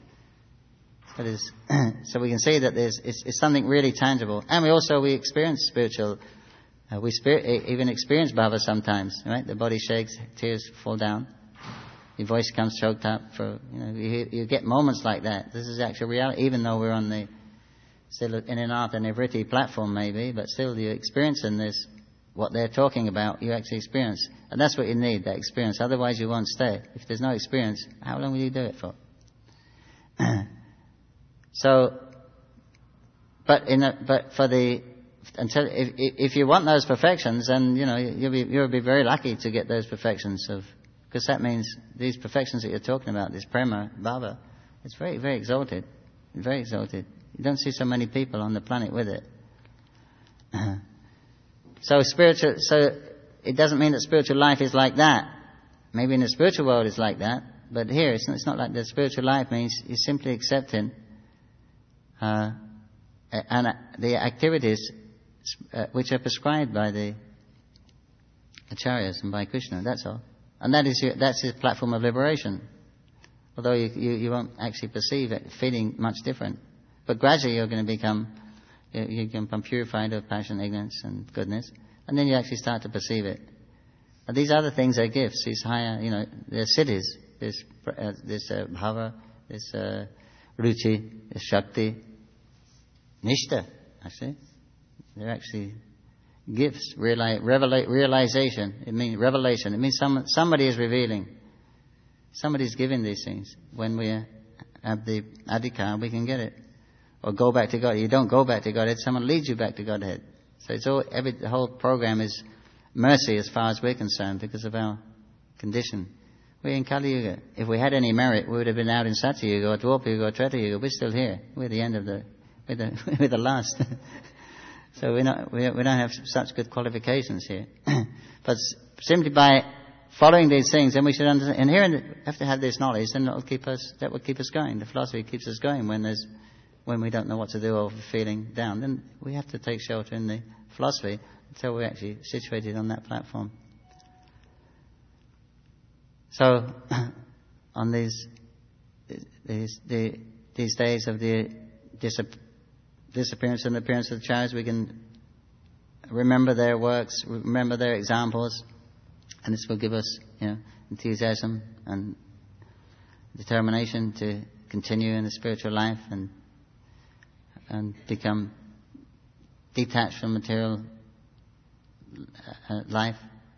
So we can see that it's something really tangible. And we experience spiritual, even experience bhava sometimes, right? The body shakes, tears fall down. Your voice comes choked up. You get moments like that. This is actual reality, even though we're still in an Artha Nivritti platform maybe, but still you're experiencing this, what they're talking about, you actually experience. And that's what you need, that experience. Otherwise you won't stay. If there's no experience, how long will you do it for? If you want those perfections, then you'll be very lucky to get those perfections because that means these perfections that you're talking about, this prema bhava, it's very, very exalted, very exalted. You don't see so many people on the planet with it. So it doesn't mean that spiritual life is like that. Maybe in the spiritual world it's like that, but here it's not like that. Spiritual life means you're simply accepting and the activities which are prescribed by the acharyas and by Krishna. That's all. And that's his platform of liberation. Although you won't actually perceive it feeling much different. But gradually you're going to become purified of passion, ignorance and goodness. And then you actually start to perceive it. And these other things are gifts. These higher, they're siddhis. There's bhava, there's ruchi, there's shakti, nishta, actually. They're actually gifts, realization. It means revelation. It means somebody is revealing. Somebody's giving these things. When we have the adhikar, we can get it. Or go back to God. You don't go back to Godhead, someone leads you back to Godhead. So the whole program is mercy as far as we're concerned because of our condition. We're in Kali Yuga. If we had any merit, we would have been out in Satya Yuga or Dwapara Yuga or Treta Yuga. We're still here. We're the end of we're the last. So we don't have such good qualifications here. But simply by following these things, then we should understand. And here we have to have this knowledge, and that will keep us going. The philosophy keeps us going when we don't know what to do or feeling down. Then we have to take shelter in the philosophy until we're actually situated on that platform. So, on these days of the disappearance and appearance of the acharyas, we can remember their works, remember their examples, and this will give us, enthusiasm and determination to continue in the spiritual life and become detached from material life.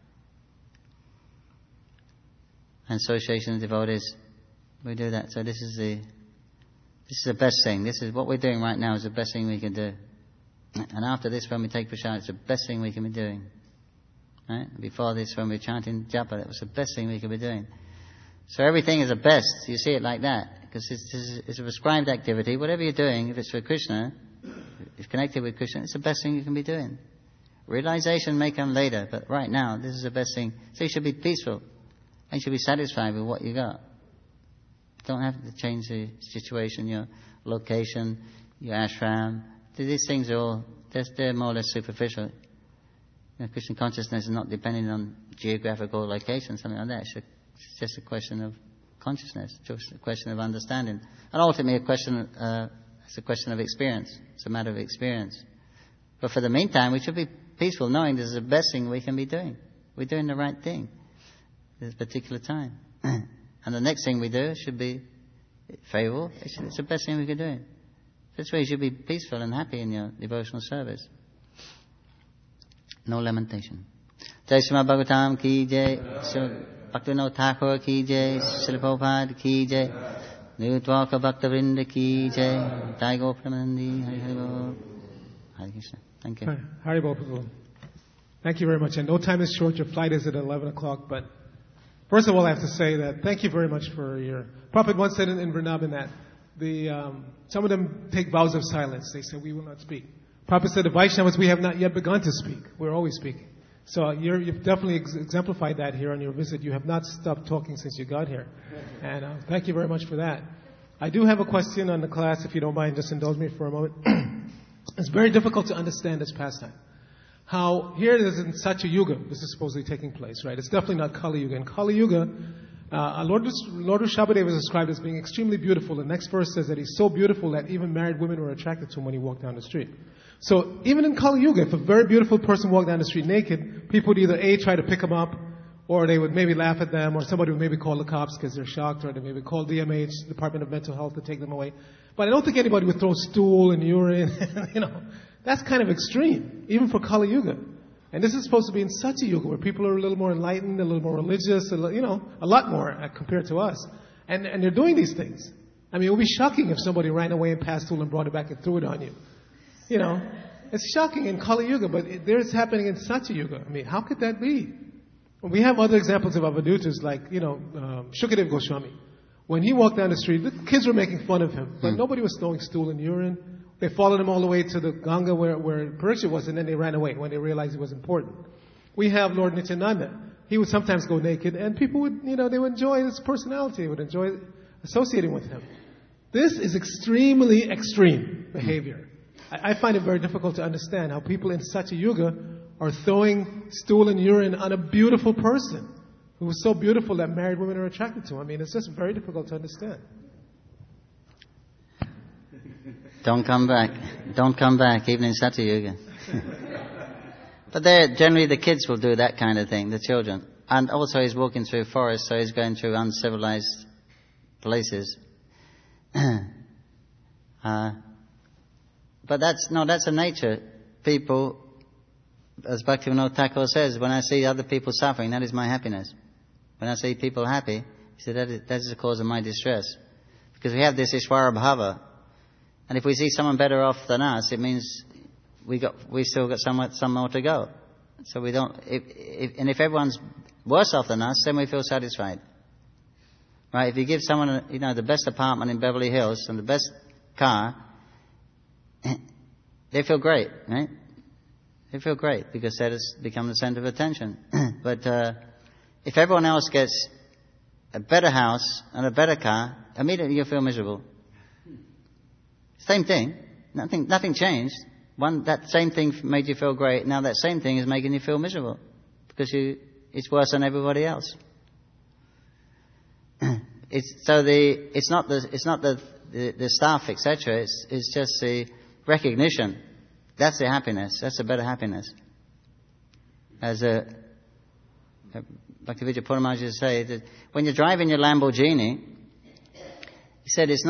And association of devotees, we do that. So this is the best thing. This is what we're doing right now is the best thing we can do. And after this, when we take prasad, it's the best thing we can be doing. Right? Before this, when we're chanting japa, that was the best thing we could be doing. So everything is the best. You see it like that. Because it's a prescribed activity. Whatever you're doing, if it's for Krishna, if connected with Krishna, it's the best thing you can be doing. Realization may come later, but right now, this is the best thing. So you should be peaceful. And you should be satisfied with what you got. Don't have to change the situation, your location, your ashram. These things are all, they're more or less superficial. Krishna consciousness is not dependent on geographical location, something like that. It's just a question of consciousness, just a question of understanding. And ultimately it's a question of experience. It's a matter of experience. But for the meantime, we should be peaceful knowing this is the best thing we can be doing. We're doing the right thing at this particular time. And the next thing we do should be favorable. It's the best thing we can do. This way you should be peaceful and happy in your devotional service. No lamentation. Jai Srimad Bhagavatam ki jai. Bhaktivinoda Thakur ki jai. Srila Prabhupada ki jai. Nirudvaka Bhaktavrinda ki jai. Taigo Premanandi. Hari Hari Bol. Hare Krishna. Thank you. Hari Bol Prabhu. Thank you very much. And no time is short. Your flight is at 11 o'clock. But first of all, I have to say that thank you very much for your... Prabhupada once said in Vrindavan that some of them take vows of silence. They say, we will not speak. Prabhupada said, the Vaishnavas, we have not yet begun to speak. We're always speaking. So you've definitely exemplified that here on your visit. You have not stopped talking since you got here. And thank you very much for that. I do have a question on the class, if you don't mind, just indulge me for a moment. It's very difficult to understand this pastime. How here it is in Satya Yuga, this is supposedly taking place, right? It's definitely not Kali Yuga. In Kali Yuga, Lord Rishabhadeva is described as being extremely beautiful. The next verse says that he's so beautiful that even married women were attracted to him when he walked down the street. So even in Kali Yuga, if a very beautiful person walked down the street naked, people would either A, try to pick him up, or they would maybe laugh at them, or somebody would maybe call the cops because they're shocked, or they maybe call DMH, Department of Mental Health, to take them away. But I don't think anybody would throw stool and urine, That's kind of extreme, even for Kali Yuga. And this is supposed to be in Satya Yuga, where people are a little more enlightened, a little more religious, a lot more compared to us. And they're doing these things. I mean, it would be shocking if somebody ran away and passed stool and brought it back and threw it on you. It's shocking in Kali Yuga, but there's happening in Satya Yuga. I mean, how could that be? We have other examples of avadutas like, Shukadev Goswami. When he walked down the street, the kids were making fun of him, but nobody was throwing stool and urine. They followed him all the way to the Ganga where Parikshit was, and then they ran away when they realized it was important. We have Lord Nityananda. He would sometimes go naked, and people would, they would enjoy his personality, would enjoy associating with him. This is extremely extreme behavior. I find it very difficult to understand how people in Satya Yuga are throwing stool and urine on a beautiful person who was so beautiful that married women are attracted to him. I mean, it's just very difficult to understand. Don't come back. Don't come back, even in Satya Yuga. But generally the kids will do that kind of thing, the children. And also he's walking through forests, so he's going through uncivilized places. But that's a nature. People, as Bhaktivinoda Thakur says, when I see other people suffering, that is my happiness. When I see people happy, he said, that is the cause of my distress. Because we have this Ishvara Bhava. And if we see someone better off than us, it means we still got some more to go. So we don't, if everyone's worse off than us, then we feel satisfied. Right? If you give someone, the best apartment in Beverly Hills and the best car, they feel great, right? They feel great because that has become the center of attention. But if everyone else gets a better house and a better car, immediately you feel miserable. Same thing. Nothing changed. That same thing made you feel great. Now that same thing is making you feel miserable because it's worse than everybody else. It's not the stuff, etc. It's just the recognition. That's the happiness. That's a better happiness. As Bhaktivinoda Purana used to say, that when you're driving your Lamborghini, he said it's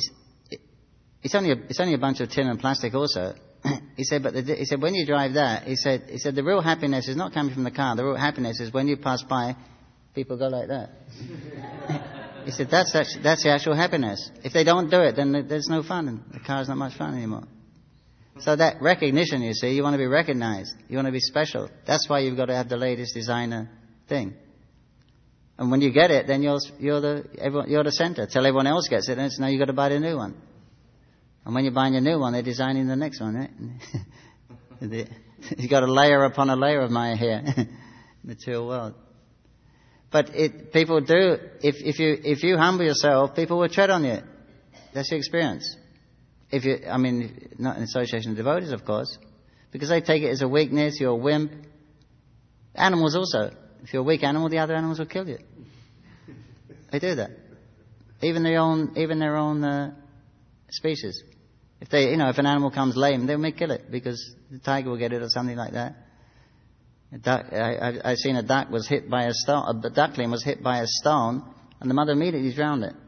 only a bunch of tin and plastic also. He said, when you drive that, he said the real happiness is not coming from the car. The real happiness is when you pass by, people go like that. He said that's the actual happiness. If they don't do it, then there's no fun, and the car's not much fun anymore. So that recognition, you see, you want to be recognized. You want to be special. That's why you've got to have the latest designer thing. And when you get it, then you're the center. Till everyone else gets it, and now you've got to buy the new one. And when you're buying a new one, they're designing the next one, right? You've got a layer upon a layer of Maya here, material world. But people do. If you humble yourself, people will tread on you. That's your experience. Not in association with devotees, of course, because they take it as a weakness. You're a wimp. Animals also. If you're a weak animal, the other animals will kill you. They do that. Even their own species. If an animal comes lame, they may kill it because the tiger will get it or something like that. I've seen a duck was hit by a stone. A duckling was hit by a stone, and the mother immediately drowned it.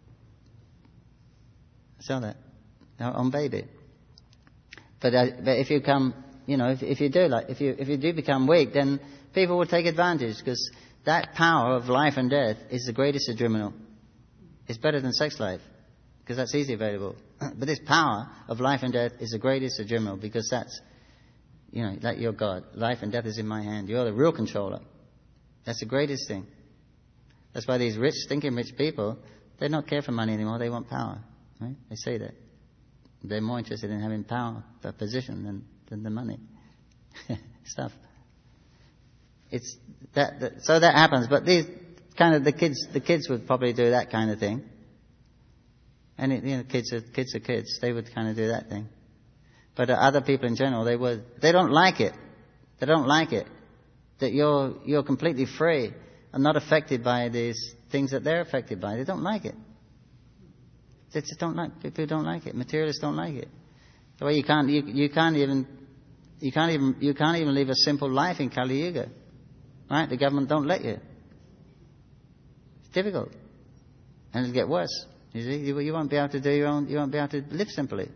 I saw that on baby. But if you come, if you do become weak, then people will take advantage because that power of life and death is the greatest adrenaline. It's better than sex life because that's easily available. But this power of life and death is the greatest adrenaline because that's, like you're God. Life and death is in my hand. You're the real controller. That's the greatest thing. That's why these stinking rich people, they don't care for money anymore. They want power. Right? They say that. They're more interested in having power, the position, than the money stuff. It's so that happens. But these kind of the kids would probably do that kind of thing. And kids are kids. They would kind of do that thing. But other people in general, they don't like it. They don't like it that you're completely free and not affected by these things that they're affected by. They don't like it. They just don't like. People don't like it. Materialists don't like it. The way you can't even live a simple life in Kali Yuga, right? The government don't let you. It's difficult, and it'll get worse. You see, you won't be able to do your own. You won't be able to live simply.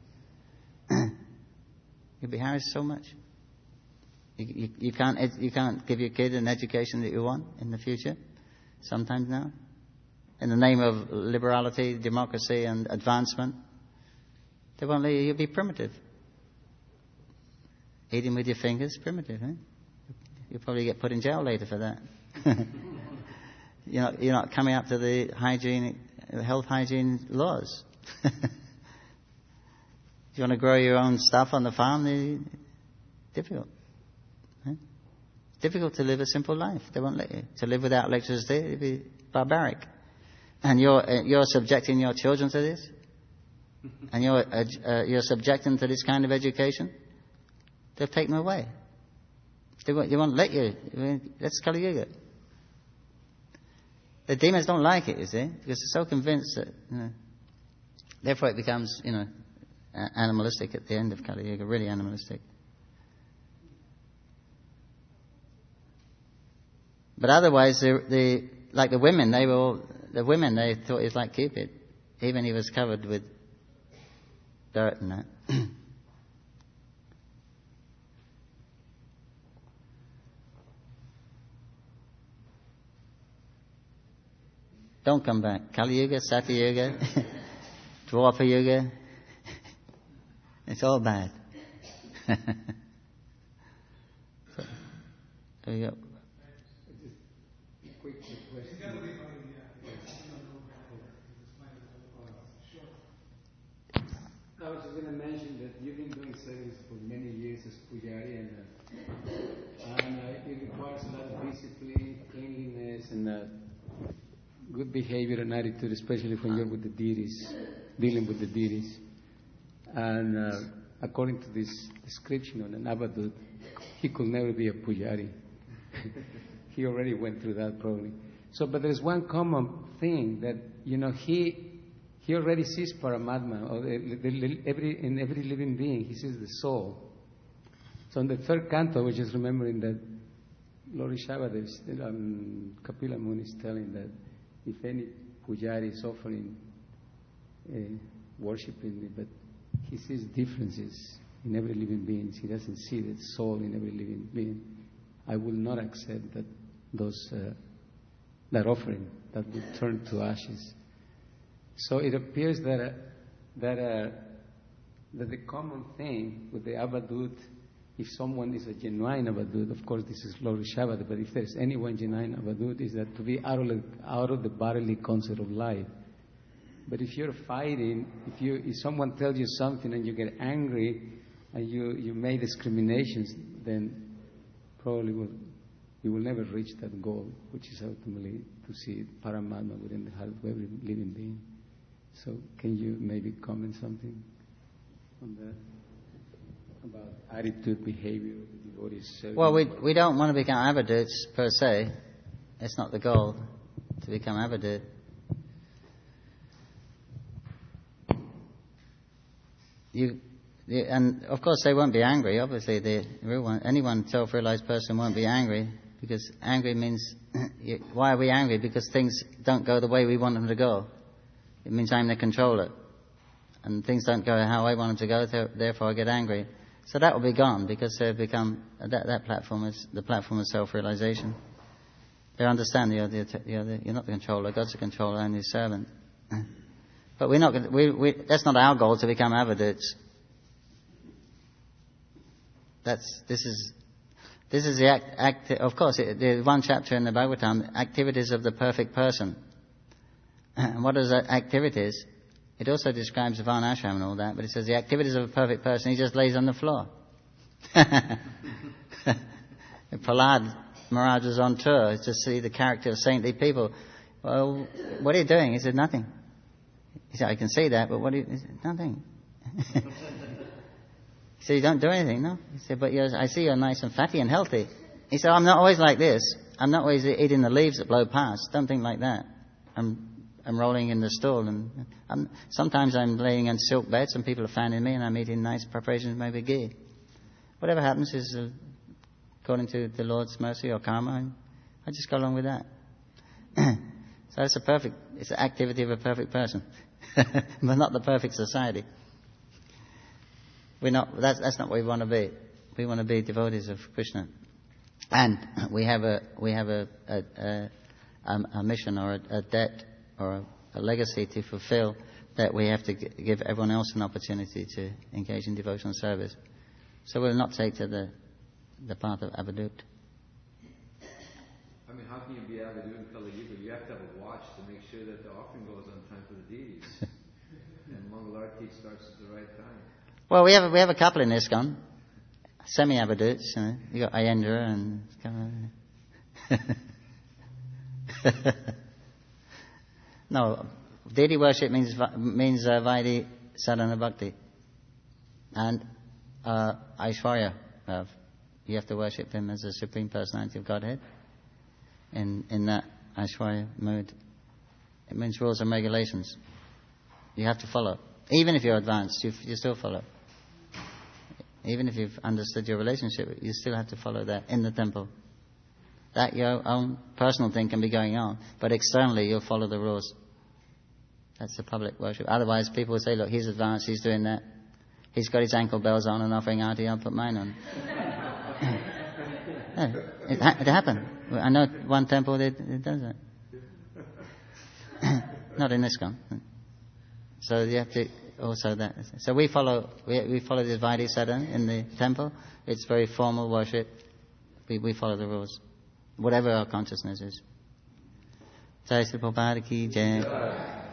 You'll be harassed so much. You can't give your kid an education that you want in the future. Sometimes now, in the name of liberality, democracy, and advancement, they won't let you. You'll be primitive. Eating with your fingers, primitive, eh? You'll probably get put in jail later for that. You're not coming up to the health hygiene laws. If you want to grow your own stuff on the farm, difficult. Right? Difficult to live a simple life. They won't let you. To live without electricity, it'd be barbaric. And you're subjecting your children to this? and you're subjecting to this kind of education, they'll take them away. They won't let you. That's Kali Yuga. The demons don't like it, you see, because they're so convinced that, therefore it becomes, animalistic at the end of Kali Yuga, really animalistic. But otherwise, like the women, they thought he was like Cupid, even he was covered with dirt and that. Don't come back. Kali Yuga, Satya Yuga, Dwapara Yuga. It's all bad. There you go. I was just going to mention that you've been doing service for many years as Pujari, and it requires a lot of discipline, cleanliness, and good behavior and attitude, especially when you're with the deities, dealing with the deities. And according to this description on an Abadut, he could never be a Pujari. He already went through that probably. So, but there's one common thing that, he already sees Paramatma, or in every living being, he sees the soul. So in the third canto, we're just remembering that Lord Rishabhadeva, Kapila Muni is telling that if any Pujari is offering worshiping, but he sees differences in every living being, he doesn't see the soul in every living being, I will not accept that that offering that will turn to ashes. So it appears that the common thing with the Abadut, if someone is a genuine Abadut, of course this is Lord Rishabhadeva, but if there's anyone genuine Abadut, is that to be out of the bodily concept of life. But if you're fighting, if someone tells you something and you get angry and you make discriminations, then probably you will never reach that goal, which is ultimately to see Paramatma within the heart of every living being. So can you maybe comment something on that? About attitude, behavior of the devotees? Well, we don't want to become Avaduts per se. It's not the goal to become Avadut. And of course they won't be angry. Obviously, anyone self-realized person won't be angry, because angry means why are we angry? Because things don't go the way we want them to go. It means I'm the controller, and things don't go how I want them to go. Therefore, I get angry. So that will be gone, because they've become that platform is the platform of self-realization. They understand you're not the controller. God's the controller and His servant. But we're not. That's not our goal to become Avaduts. This is the act. Of course, there's one chapter in the Bhagavatam, activities of the perfect person. And what are the activities? It also describes Varnashram and all that, but it says the activities of a perfect person, he just lays on the floor. Prahlad Maharaj was on tour to see the character of saintly people. Well, what are you doing? He said, nothing. He said, I can see that, but what do you... He said, nothing. He said, you don't do anything, no? He said, but I see you're nice and fatty and healthy. He said, I'm not always like this. I'm not always eating the leaves that blow past. Don't think like that. I'm rolling in the stool, and sometimes I'm laying on silk beds and people are fanning me, and I'm eating nice preparations, maybe ghee. Whatever happens is according to the Lord's mercy or karma, and I just go along with that. So it's the activity of a perfect person, but not the perfect society. That's not what we want to be. We want to be devotees of Krishna, and we have a mission or a debt or a legacy to fulfill, that we have to give everyone else an opportunity to engage in devotional service. So we'll not take to the path of Avadut. I mean, how can you be Avadut in Kali Yuga? You have to have a watch to make sure that the offering goes on time for the deities. And Mangalarti starts at the right time. Well, we have a couple in ISKCON, semi-Avaduts. You got Ayendra and... No, deity worship means Vaidhi sadhana bhakti. And Aishwarya Bhav. You have to worship him as the Supreme Personality of Godhead. In that Aishwarya mood. It means rules and regulations. You have to follow. Even if you're advanced, you still follow. Even if you've understood your relationship, you still have to follow that in the temple. That your own personal thing can be going on, but externally you'll follow the rules. That's the public worship. Otherwise, people will say, look, he's advanced, he's doing that. He's got his ankle bells on and offering arti, I'll put mine on. Yeah, it happened. I know one temple that it does that. Not in ISKCON. So you have to also that. So we follow the Vaidhi sadhana in the temple. It's very formal worship. We follow the rules, whatever our consciousness is. Jai Sri Prabhupada ki jai.